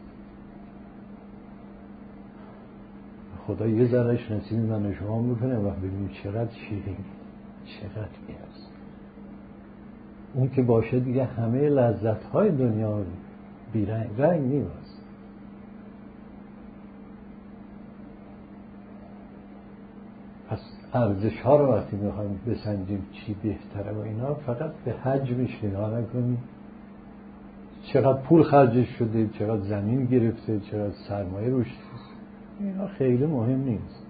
[SPEAKER 1] خدا یه ذرهش نصیب من شما میکنه و ببینیم چقدر شیرین، چقدر میرسه. اون که باشه دیگه همه لذت‌های دنیا رنگ نیست. پس ارزش‌ها رو وقتی میخوایم بسنجیم چی بهتره و اینا، فقط به حجمش نگاه نکنیم، چقدر پول خرجش شده، چقدر زمین گرفته، چقدر سرمایه روش، اینا خیلی مهم نیست.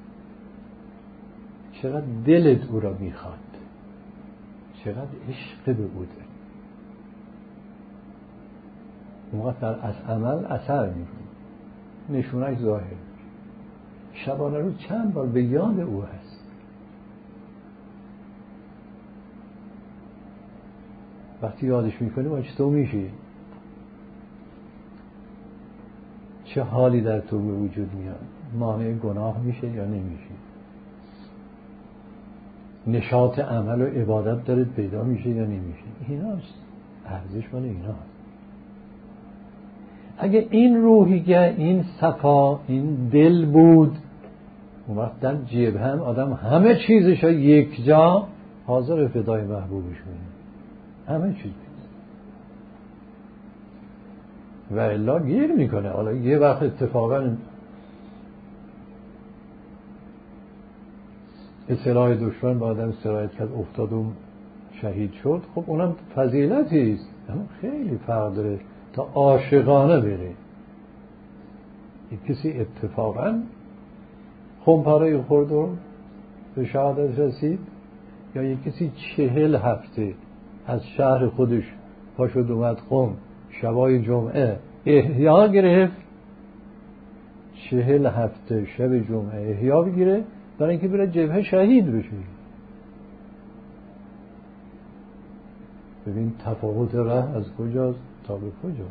[SPEAKER 1] چقدر دلت او را میخواد، چقدر عشق به او داری، اون وقت از عمل اثر میکنه، نشونش ظاهر میشه. شبانه روز چند بار به یاد او هست. وقتی یادش میکنی ما چطور میشی؟ چه حالی در تو به وجود میاد؟ مانع گناه میشه یا نمیشه؟ نشاط عمل و عبادت داره پیدا میشه یا نمیشه؟ ایناست ارزش مال ایناست. اگه این روحیه، این صفا، این دل بود، اون وقت در جبهه هم آدم همه چیزش یک جا حاضر فدای محبوبش کنه، همه چیز. و الا گیر میکنه. حالا یه وقت اتفاقا به سلاح دشمن با آدم سرایت کرد، افتاد و شهید شد، خب اونم فضیلتی است، اما خیلی فرق داره تا عاشقانه بره. یک کسی اتفاقا خمپاره خورد و به شهادت رسید، یا یک کسی 40 هفته از شهر خودش پاشد اومد قم، شبای جمعه احیا گرفت، 40 هفته شب جمعه احیا بگیره برای اینکه بره جبهه شهید بشه. ببین تفاوت راه از کجاست تا به کجا.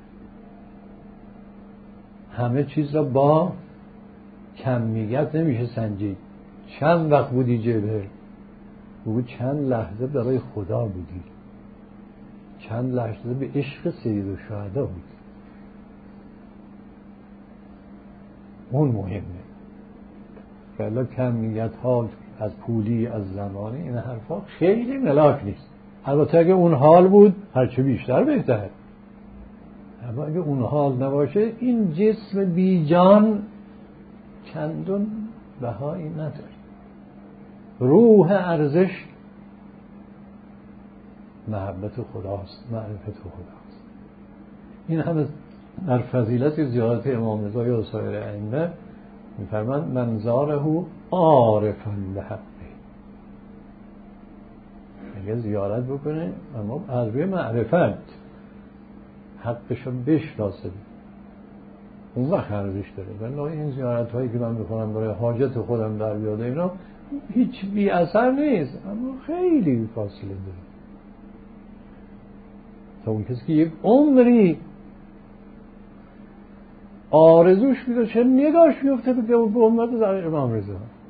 [SPEAKER 1] همه چیز را با کمیت نمیشه سنجید. چند وقت بودی جبهه؟ بگو چند لحظه برای خدا بودی، چند لحظه به عشق سید الشهدا بودی. اون مهمه. ولی کمیت ها از پولی، از زمانی، این حرفا خیلی ملاک نیست. البته اگه اون حال بود هرچه بیشتر بهتر، اما اگه اون حال نباشه این جسم بی جان چندون بهایی نداره. روح ارزش محبت خداست، معرفت خداست. این همه در فضیلت زیارت امام رضا یا سایر ائمه میفرمند من زاره عارفا بحقه، اگه زیارت بکنه اما از روی معرفت حقشو بشناسه اون وقت ارزش داره. ولی این زیارت هایی که من میکنم برای حاجت خودم در بیاد اینا هیچ بی اثر نیست، اما خیلی فاصله داره تا اون کسی که یک عمری آرزوش میده چه نگاش میفته به امت در امام رضا،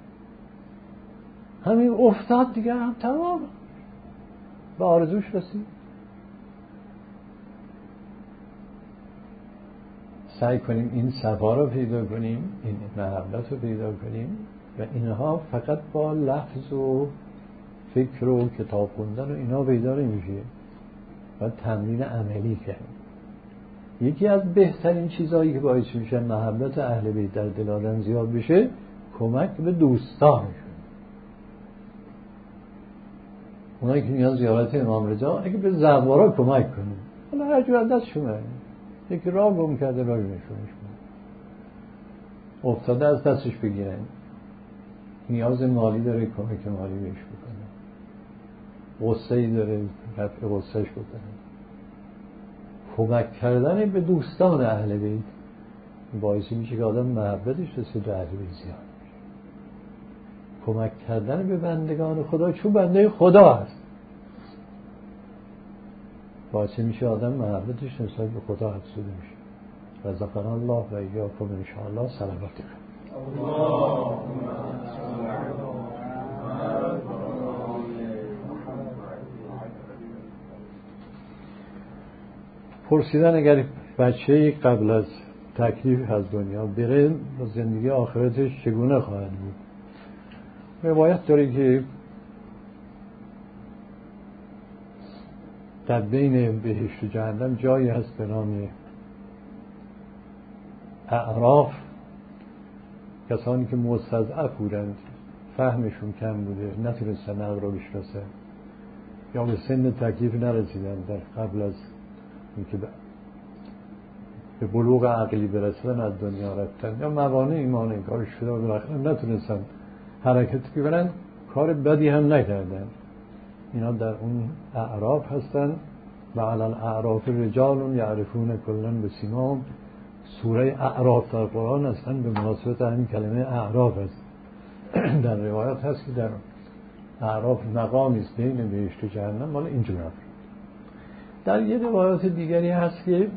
[SPEAKER 1] همین افتاد دیگه هم تمام به آرزوش رسید. سعی کنیم این صفا رو پیدا کنیم، این محبت رو پیدا کنیم و اینها فقط با لفظ و فکر و کتاب خوندن و اینا پیدا نمیشه و تمرین عملی کنیم. یکی از بهترین چیزهایی که باعث میشه محبت اهل بیت در دل آدم زیاد بشه کمک به دوستانشون. اونایی که میان زیارت امام رضا اگه به زوارا کمک کنیم، حالا هر جور دستشونه، یکی راه گم کرده راه نشونش کنه، افتاده از دستش بگیرن، نیاز مالی داره کمک مالی بهش بکنه، غصه‌ای داره رفع غصهش بکنه. کمک کردن به دوستان اهل بیت باعث میشه که آدم محبتش رسید به اهل بیت زیاد. کمک کردن به بندگان خدا چون بنده خدا هست باعث میشه آدم محبتش نسبت به خدا افزوده میشه. رزقنا الله و ایاکم ان شاء الله. صلوات پرسیدن اگر بچه قبل از تکلیف از دنیا بره زندگی آخرتش چگونه خواهد بود؟ روایت داره که در بین بهشت و جهنم جایی هست به نام اعراف، کسانی که مستضعف بودند، فهمشون کم بوده، نتونستن حق را بشناسن یا به سن تکلیف نرسیدن در قبل از اینکه به بلوغ عقلی برسن از دنیا رفتن یا موانع ایمان انکارش شده و بالاخره نتونستن حرکت کنن، کار بدی هم نکردن. اینا در اون اعراف هستن. و علی الاعراف رجال یعرفون کلا بسیماهم. سوره اعراف در قرآن هستن به مناسبت همین کلمه اعراف هست. در روایت هست که در اعراف مقامی است بین بهشت و جهنم، مال اینجور هست. در یه روایت دیگری هست که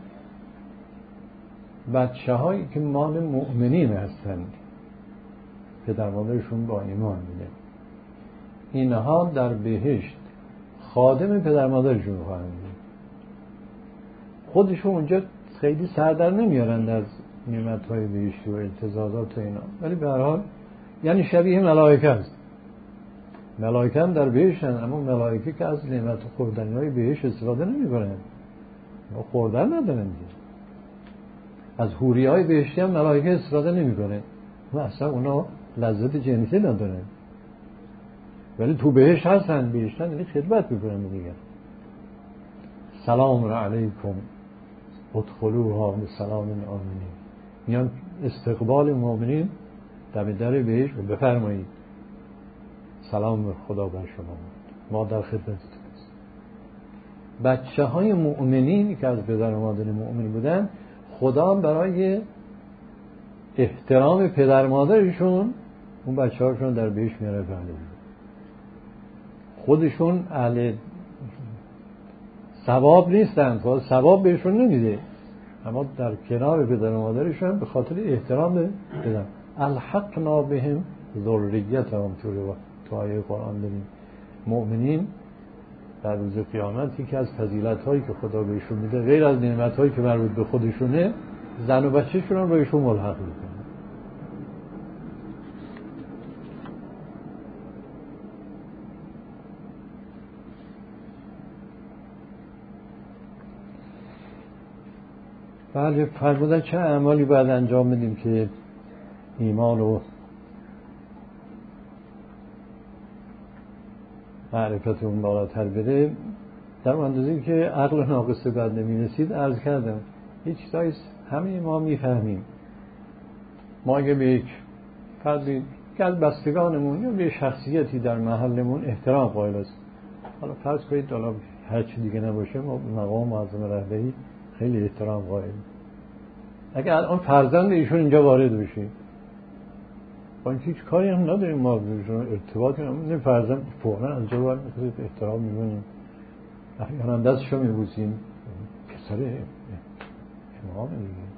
[SPEAKER 1] بچه هایی که مال مؤمنین هستند پدر مادرشون با ایمان میده، اینها در بهشت خادم پدر مادرشون خواهند بود. خودشون اونجا خیلی سردر نمیارند از نعمت‌های بهشتی و التزازات و اینا، ولی به هر حال یعنی شبیه ملائکه است. ملائکه هم در بهشتن، اما ملائکه که از نعمت خوردنی‌های بهشت استفاده نمی‌کنن، اونا خوردن ندارن. از حوری‌های بهشتی هم ملائکه استفاده نمی‌کنن و اصلا اونا لذت جنسی ندارن، ولی تو بهشت هستن، بهشتن یعنی خدمت میکنن دیگه. سلام علیکم ادخلوها بسلام آمنین، میان استقبال مؤمنین در بهشت و بفرمایید سلام خدا بر شما، ما در خدمتتون هستیم. بچه های مؤمنین که از پدر و مادر مؤمن بودن، خدا برای احترام پدر مادرشون اون بچه هاشون در بهشت میاره فرده. خودشون اهل ثواب نیستن، ثواب بهشون نمیده، اما در کنار پدر و مادرشون به خاطر احترام بدن. الحقنا بهم ذریتهم، تو آیه قرآن داریم مؤمنین در روز قیامت یکی از فضیلت‌هایی که خدا بهشون میده غیر از نعمت‌هایی که مربوط به خودشونه، زن و بچه‌شون رو بهشون ملحق میکنه. بله، فرمودن چه اعمالی باید انجام بدیم که ایمان و معرفت اون بالاتر بره. در اندازه‌ای که عقل ناقص بعد نمی‌رسید عرض کردم هیچ چیزایی همه ما میفهمیم. ما اگه به یک فردی که از بستگانمون یا به شخصیتی در محلمون احترام قائل است، حالا فرض کنید حالا هر چی دیگه نباشه ما مقام معظم رهبری خیلی احترام قائلیم. اگه الان فرزند ایشون اینجا وارد بشه با این هیچ کاری هم نداریم، ما بهشون ارتباطی نداریم، فرزند فوراً از جا وارد می‌کنیم، احترام می‌کنیم، احیانا دستشو می‌بوسیم، پسر امام دیگه.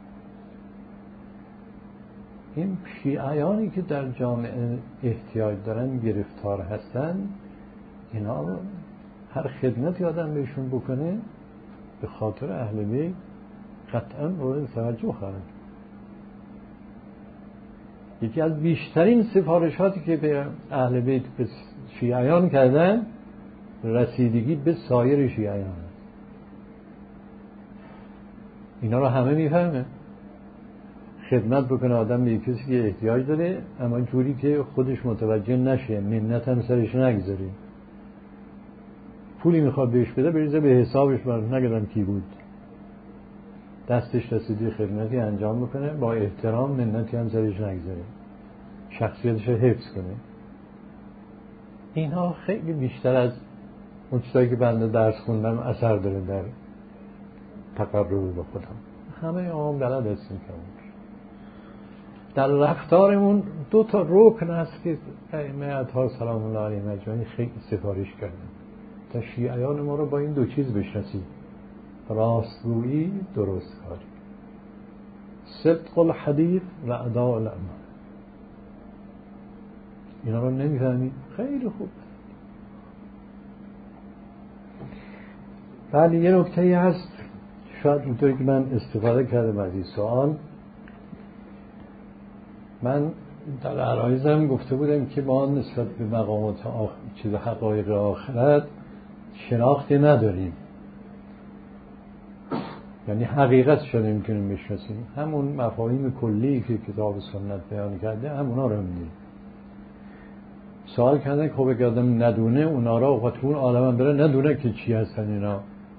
[SPEAKER 1] این شیعیانی که در جامعه احتیاج دارن گرفتار هستن، اینا هر خدمتی آدم بهشون بکنه به خاطر اهل بیت قطعا مورد توجه خواهد. یکی از بیشترین سفارشاتی که به اهل بیت به شیعیان کردن رسیدگی به سایر شیعیان است. اینا رو همه میفهمه. خدمت بکنه آدم به کسی که احتیاج داره، اما جوری که خودش متوجه نشه، منت هم سرش نگذاره. پولی میخواد بهش بده بریزه به حسابش، برای نگردم کی بود، دستش رسیدی خدمتی انجام بکنه، با احترام، منتی هم سرش نگذاره، شخصیتش رو حفظ کنه. اینها خیلی بیشتر از اون چیزایی که بنده درس خوندم اثر داره در تقرب به خودم. همه ما بلد هستیم که در رفتارمون دو تا رکن هست که ائمه اطهار سلام الله علیهم اجمعین خیلی سفارش کردن تا شیعیان ما رو با این دو چیز بشناسید: راستگویی، درستکاری، صدق الحدیث و اداء الامانه. اینا رو نمیفهمید؟ خیلی خوب. ولی یه نکته‌ای هست شاید اونطوری که من استفاده کردم از این سوال، من در عرایزم گفته بودم که ما نسبت به مقامات چیز حقایق آخرت شناختی نداریم، یعنی حقیقتش رو نمیتونیم بشناسیم. همون مفاهیم کلی که کتاب سنت بیان کرده همونا رو میدونیم. سوال کردن که خب اگه آدم ندونه اونا را و تو اون عالم بره ندونه که چی هستن اینا،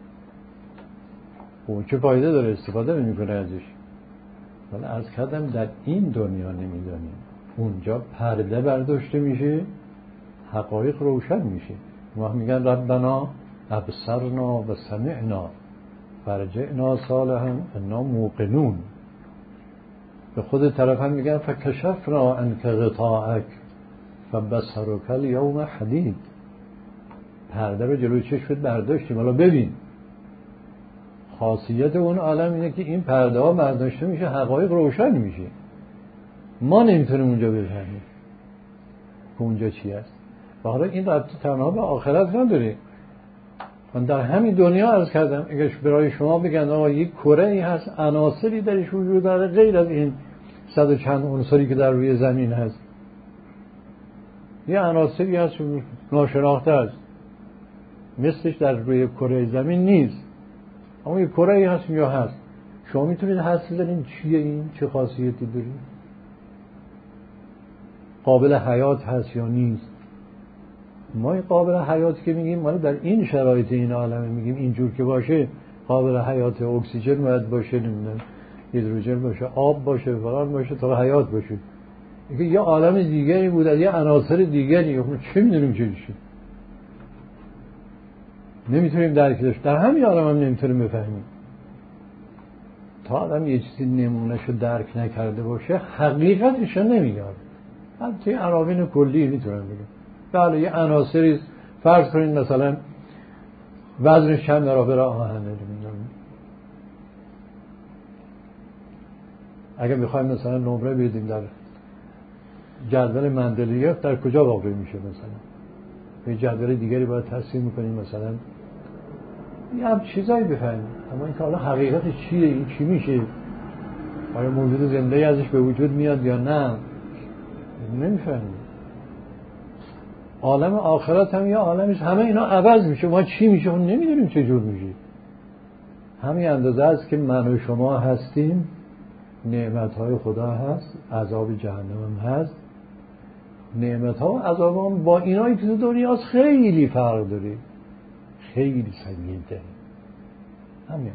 [SPEAKER 1] خب چه فایده داره استفاده نمیکنه ازش؟ ولی عرض کردم در این دنیا نمیدانیم، اونجا پرده برداشته میشه، حقایق روشن میشه. ما میگن ربنا ابصرنا و سمعنا فرجعنا صالحا انا موقنون. به خود طرف هم میگن فکشفنا عنک غطاءک فبصرک الیوم حدید. پرده رو جلوی چشمت برداشتیم، حالا ببین. خاصیت اون عالم اینه که این پرده ها برداشته میشه، حقایق روشن میشه. ما نمیتونیم اونجا بفهمیم که اونجا چی است. و حالا این ربط تنها به آخرت نداره. من در همین دنیا عرض کردم اگه برای شما بگن آقا یک کره ای هست، عناصری درش وجود داره غیر از این صد و چند عنصری که در روی زمین هست، یه عناصری هست ناشناخته است، مثلش در روی کره زمین نیست، اما یک کره ای هست یا هست. شما میتونید حدس بزنید چیه این، چه خاصیتی داره، قابل حیات هست یا نیست. ما این قابل حیات که میگیم مال در این شرایط این عالمه، میگیم اینجور که باشه قابل حیات، اکسیژن باید باشه، نمیدونم هیدروژن باشه، آب باشه، فلان باشه تا حیات باشه. اینکه یه عالم دیگری بود از یه عناصر دیگری، چه میدونیم چه میشه، نمیتونیم درکش. در همین عالم هم نمیتونیم بفهمیم. تا آدم یه چیزی نمونهشو درک نکرده باشه حقیقتش رو نمیاد. حتی عناوین کلی میتونم بگم بله یه عناصری فرض کنید مثلا وزنش چند برابر آهن، اگه میخوایم مثلا نمره بدیم در جدول مندلیف در کجا واقع میشه، مثلا به جدول دیگری باید تصحیح میکنیم، مثلا یه هم چیزایی بفهمیم. اما این که حالا حقیقت چیه، این چی میشه، آیا موجود زنده ازش به وجود میاد یا نه، نمیفهمیم. عالم آخرت هم یه عالمیست، همه اینا عوض میشه، ما چی میشه اون نمیدونیم چه جور میشه. همین اندازه است که من و شما هستیم، نعمتهای خدا هست، عذاب جهنم هم هست. نعمتها و عذاب هم با اینایی که تو دنیاست خیلی فرق داره، خیلی سنگین تره. همین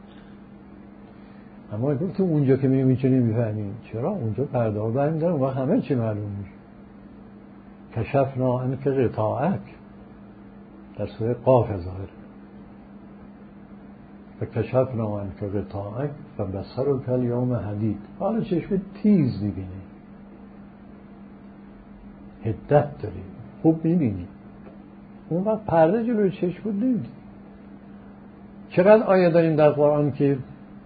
[SPEAKER 1] اما تو اونجا که میتونی میفهمی چرا اونجا پرده ها برمیدارن اون وقت همه چی معلوم میشه. کشفنا عنک غطاءک در سوره قاف ظاهر و کشفنا عنک غطاءک و بصرک الیوم حدید. حالا چشم تیز میبینی، حدت داری، خوب میبینی. اون وقت پرده جلوی چشم بود نمیدی. چقدر آیه داریم در قرآن که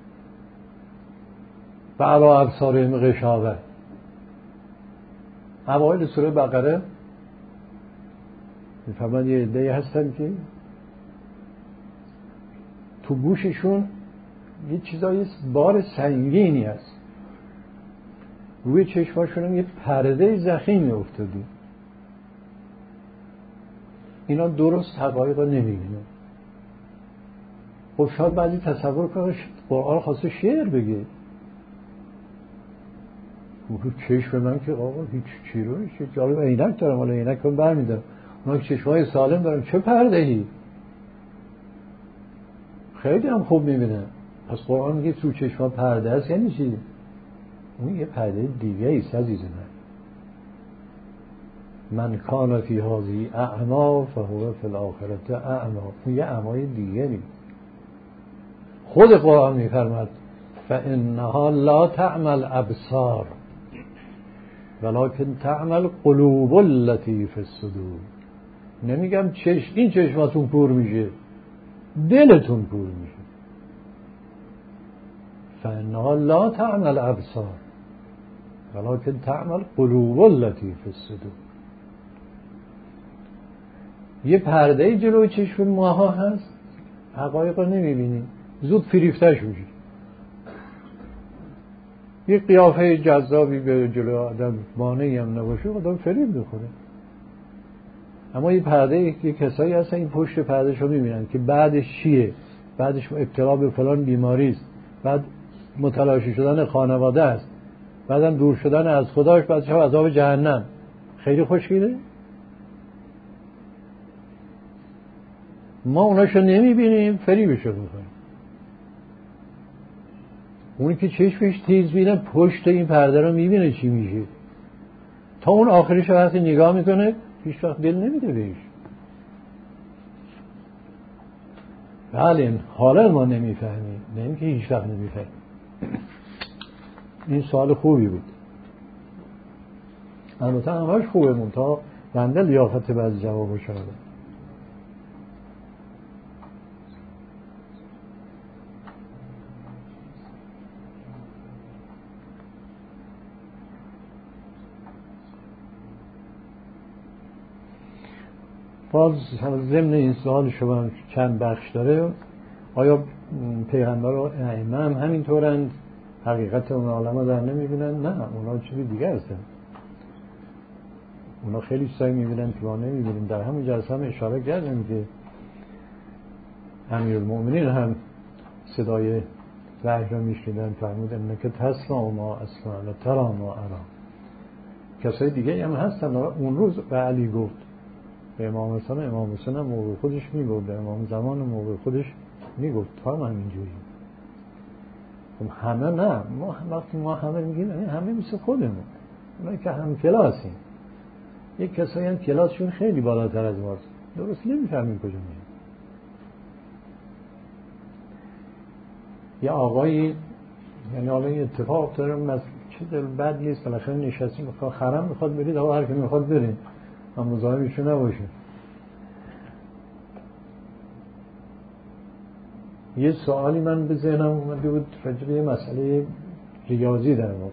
[SPEAKER 1] و علی ابصارهم غشاوه. اوایل سوره بقره میفهمن یه عده‌ای هستن که تو گوششون یه چیزای بار سنگینی هست، روی چشماشون هم یه پرده ضخیمی افتاده. اینا درست حقایق رو نمی‌بینن. خب شاید بعضی تصور کنه قرآن خواسته شعر بگه. رو چشم من که آقا هیچ چی رو نیست، جالب عینک دارم، حالا عینک رو برمیدارم، اونا که چشمای سالم دارم، چه پرده ای؟ خیلی هم خوب میبینن. پس قرآن میگه تو چشما پرده است یعنی چی؟ اون یه پرده دیگه ایست عزیز من کان فی هذه اعما فهو فی الاخرة اعما. اون یه اعمای دیگری. خود قرآن میفرماد فانها لا تعمى الابصار ولكن تعمى القلوب التي في الصدور. نمیگم این چشماتون کور میشه، دلتون کور میشه. فانها لا تعمى الابصار ولكن تعمى القلوب التي في الصدور. یه پرده جلوی چشم ماها هست، حقایق رو نمیبینی، زود فریفتش میشی. یه قیافه جذابی به جلوی آدم مانعی هم نباشه آدم فریب بخوره. اما یه پرده یه کسایی هستن این پشت پردهشو میبینن که بعدش چیه، بعدش ابتلا به فلان بیماری است، بعد متلاشی شدن خانواده است، بعدم دور شدن از خداش، بعدش عذاب جهنم. خیلی خوشگله. ما اوناشو نمیبینیم، فریبشو میخوریم. اونی که چشمش تیز بینه پشت این پرده رو میبینه چی میشه، تا اون آخرش وقتی نگاه میکنه هیچ وقت دل نمیده بهش. بله حالا ما نمیفهمیم، نه اینکه هیچ وقت نمیفهمیم. این سوال خوبی بود. البته همش خوبه، منتها بنده لیاقت بعضی جوابش رو دارم. باز ضمن این سوال شما چند بخش داره. آیا پیغمبر و ائمه هم همینطورند، حقیقت اون عالم در نمیبینن؟ نه، اونا چیزی دیگه هستن. اونا خیلی چیزایی میبینن که ما نمیبینیم. در همون جلسه هم اشاره کردم که امیرالمؤمنین هم صدای وحی را میشنیدن، فرمودن که تسمع ما اسمع و ترا ما ارا. کسای دیگه هم هستن. اون روز به علی گفت، به امام حسن هم موقع خودش میگفت، به امام زمان موقع خودش میگفت تا هم اینجوری. همه نه، ما وقتی ما همه میگیم همه مثل خودمون، اونایی که هم کلاسیم. یک کسایی هم کلاسشون خیلی بالاتر از ماست، درست نمیفهمیم کجا میگیم. یه آقایی، یعنی حالا این اتفاق دارم از چه دل بد نیست، بالاخره نشستیم میخواد خرم میخواد برید، آقا هر کی میخواد برید، هم مزاحمشون نباشه. یه سوالی من به ذهنم اومده بود راجع به یه مسئله ریاضی در واقع.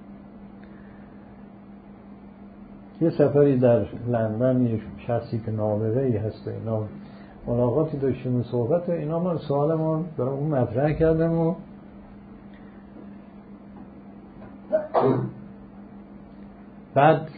[SPEAKER 1] یه سفری در لندن یه شخصی که نابغه‌ای هست و اینا ملاقاتی داشتیم و صحبت و اینا، من سوالمو برای اون مطرح کردم و بعد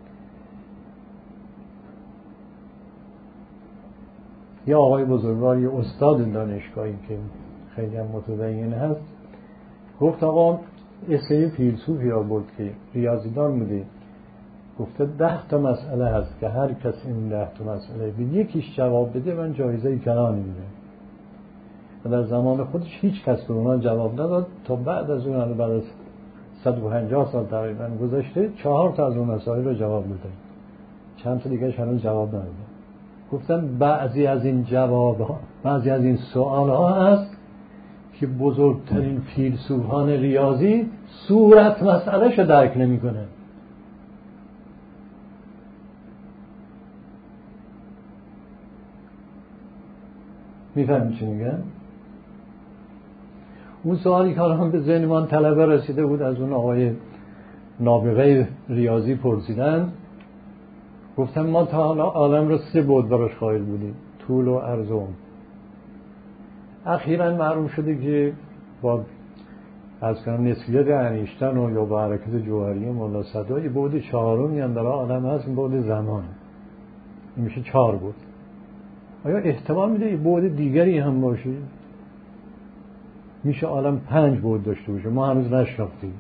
[SPEAKER 1] یه آقای بزرگوار، یه استاد دانشگاهی که خیلی هم متدین هست، گفت آقا اسم فیلسوفی را بود که ریاضیدان بوده، گفته 10 تا مسئله هست که هر کس این 10 تا مسئله به یکیش جواب بده من جایزه کلان میدم. و در زمان خودش هیچ کس به اونا جواب نداد تا بعد از اون، بعد از 150 سال تقریبا گذشته 4 تا از اون مسائل رو جواب داده، چند تا دیگه هنوز جواب نداده. گفتن بعضی از این جواب‌ها، بعضی از این سوال‌ها هست که بزرگترین فیلسوفان ریاضی صورت مسئله‌شو درک نمی‌کنه. میفهمید چی میگم؟ اون سوالی که الان به ذهن من طلبه رسیده بود، از اون آقای نابغه ریاضی پرسیدن، گفتم ما تا حالا عالم رو 3 بعد براش قائل بودیم، طول و عرض و عمق. اخیراً معلوم شده که با از کنم نسبیت انیشتین و یا با حرکت جوهری مولا صدرا بعد 4 هم در عالم هست، این بعد زمان، این میشه 4 بعد. آیا احتمال میده این بعد دیگری هم باشه؟ میشه عالم 5 بعد داشته باشه، ما هنوز نشناختیم.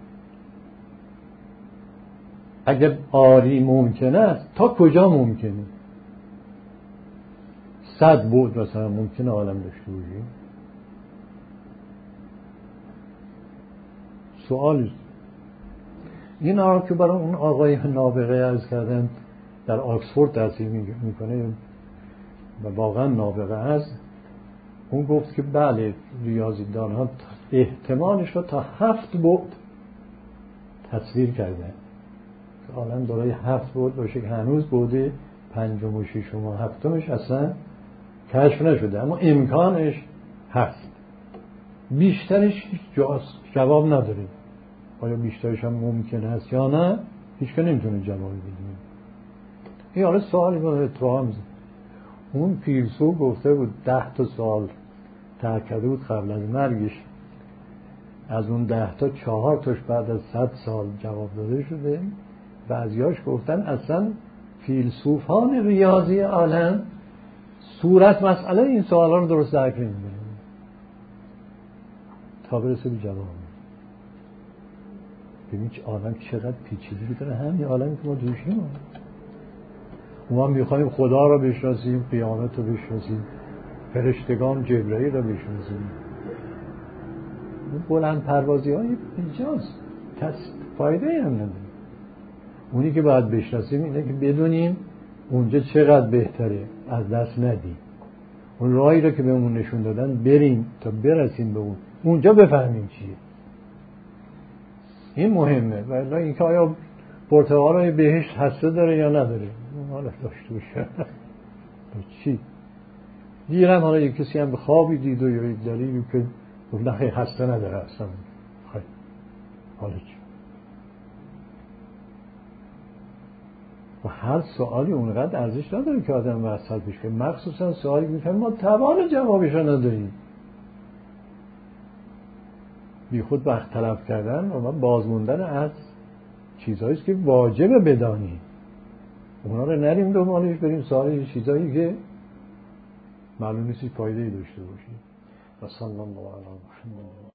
[SPEAKER 1] اگر آری ممکن است تا کجا ممکنه؟ 100 بعد مثلا ممکنه عالم داشته باشه؟ سوال این آقا که برای اون آقای نابغه عرض کردن در آکسفورد تحصیل میکنه و واقعا نابغه است، اون گفت که بله ریاضیدان ها احتمالش رو تا 7 بعد تصویر کردن که عالم دارای 7 بعد باشه که هنوز بعد 5 و 6 و 7 اصلا کشف نشده، اما امکانش هست. بیشترش جواب نداره. آیا بیشترش هم ممکن هست یا نه هیچ که نمیتونه جواب بده. این حالا سوالی رو اتفاقا اون فیلسوف گفته بود 10 تا سوال طرح کرده بود قبل از مرگش، از اون 10 تا 4 تاش بعد از 100 سال جواب داده شده. بعضیاش گفتن اصلا فیلسوفان ریاضی عالم صورت مسئله این سوالا رو درست درک نمی‌کنن تا برسه به جواب. ببین که عالم چقدر پیچیدگی داره، همین عالمی که ما توشیم. ما میخوایم خدا رو بشناسیم، قیامت رو بشناسیم، فرشتگان جبرئیل رو بشناسیم. بلند پروازی های بیجاست، فایده هم نداره. اونی که باید بشناسیم اینه که بدونیم اونجا چقدر بهتره، از دست ندیم. اون راهی رو که بهمون نشون دادن بریم تا برسیم به اونجا بفهمیم چیه. این مهمه. ولی اینکه آیا پرتقال بهشت هسته داره یا نداره، حالا داشته باشه چی دیرم. حالا یک کسی هم به خوابی دید و یا یک دلیلی که نخی هسته نداره اصلا، حالا چی؟ و هر سوالی اونقدر ارزش نداره که آدم وسط بشه، مخصوصا سوالی میکنه ما توان جوابش رو نداریم. بی خود وقت طلب کردن و بازموندن از چیزهاییست که واجبه بدانیم، اونا رو نریم دنبالش بریم سوال چیزایی که معلوم نیست فایده‌ای داشته باشه. و صلی الله علی محمد.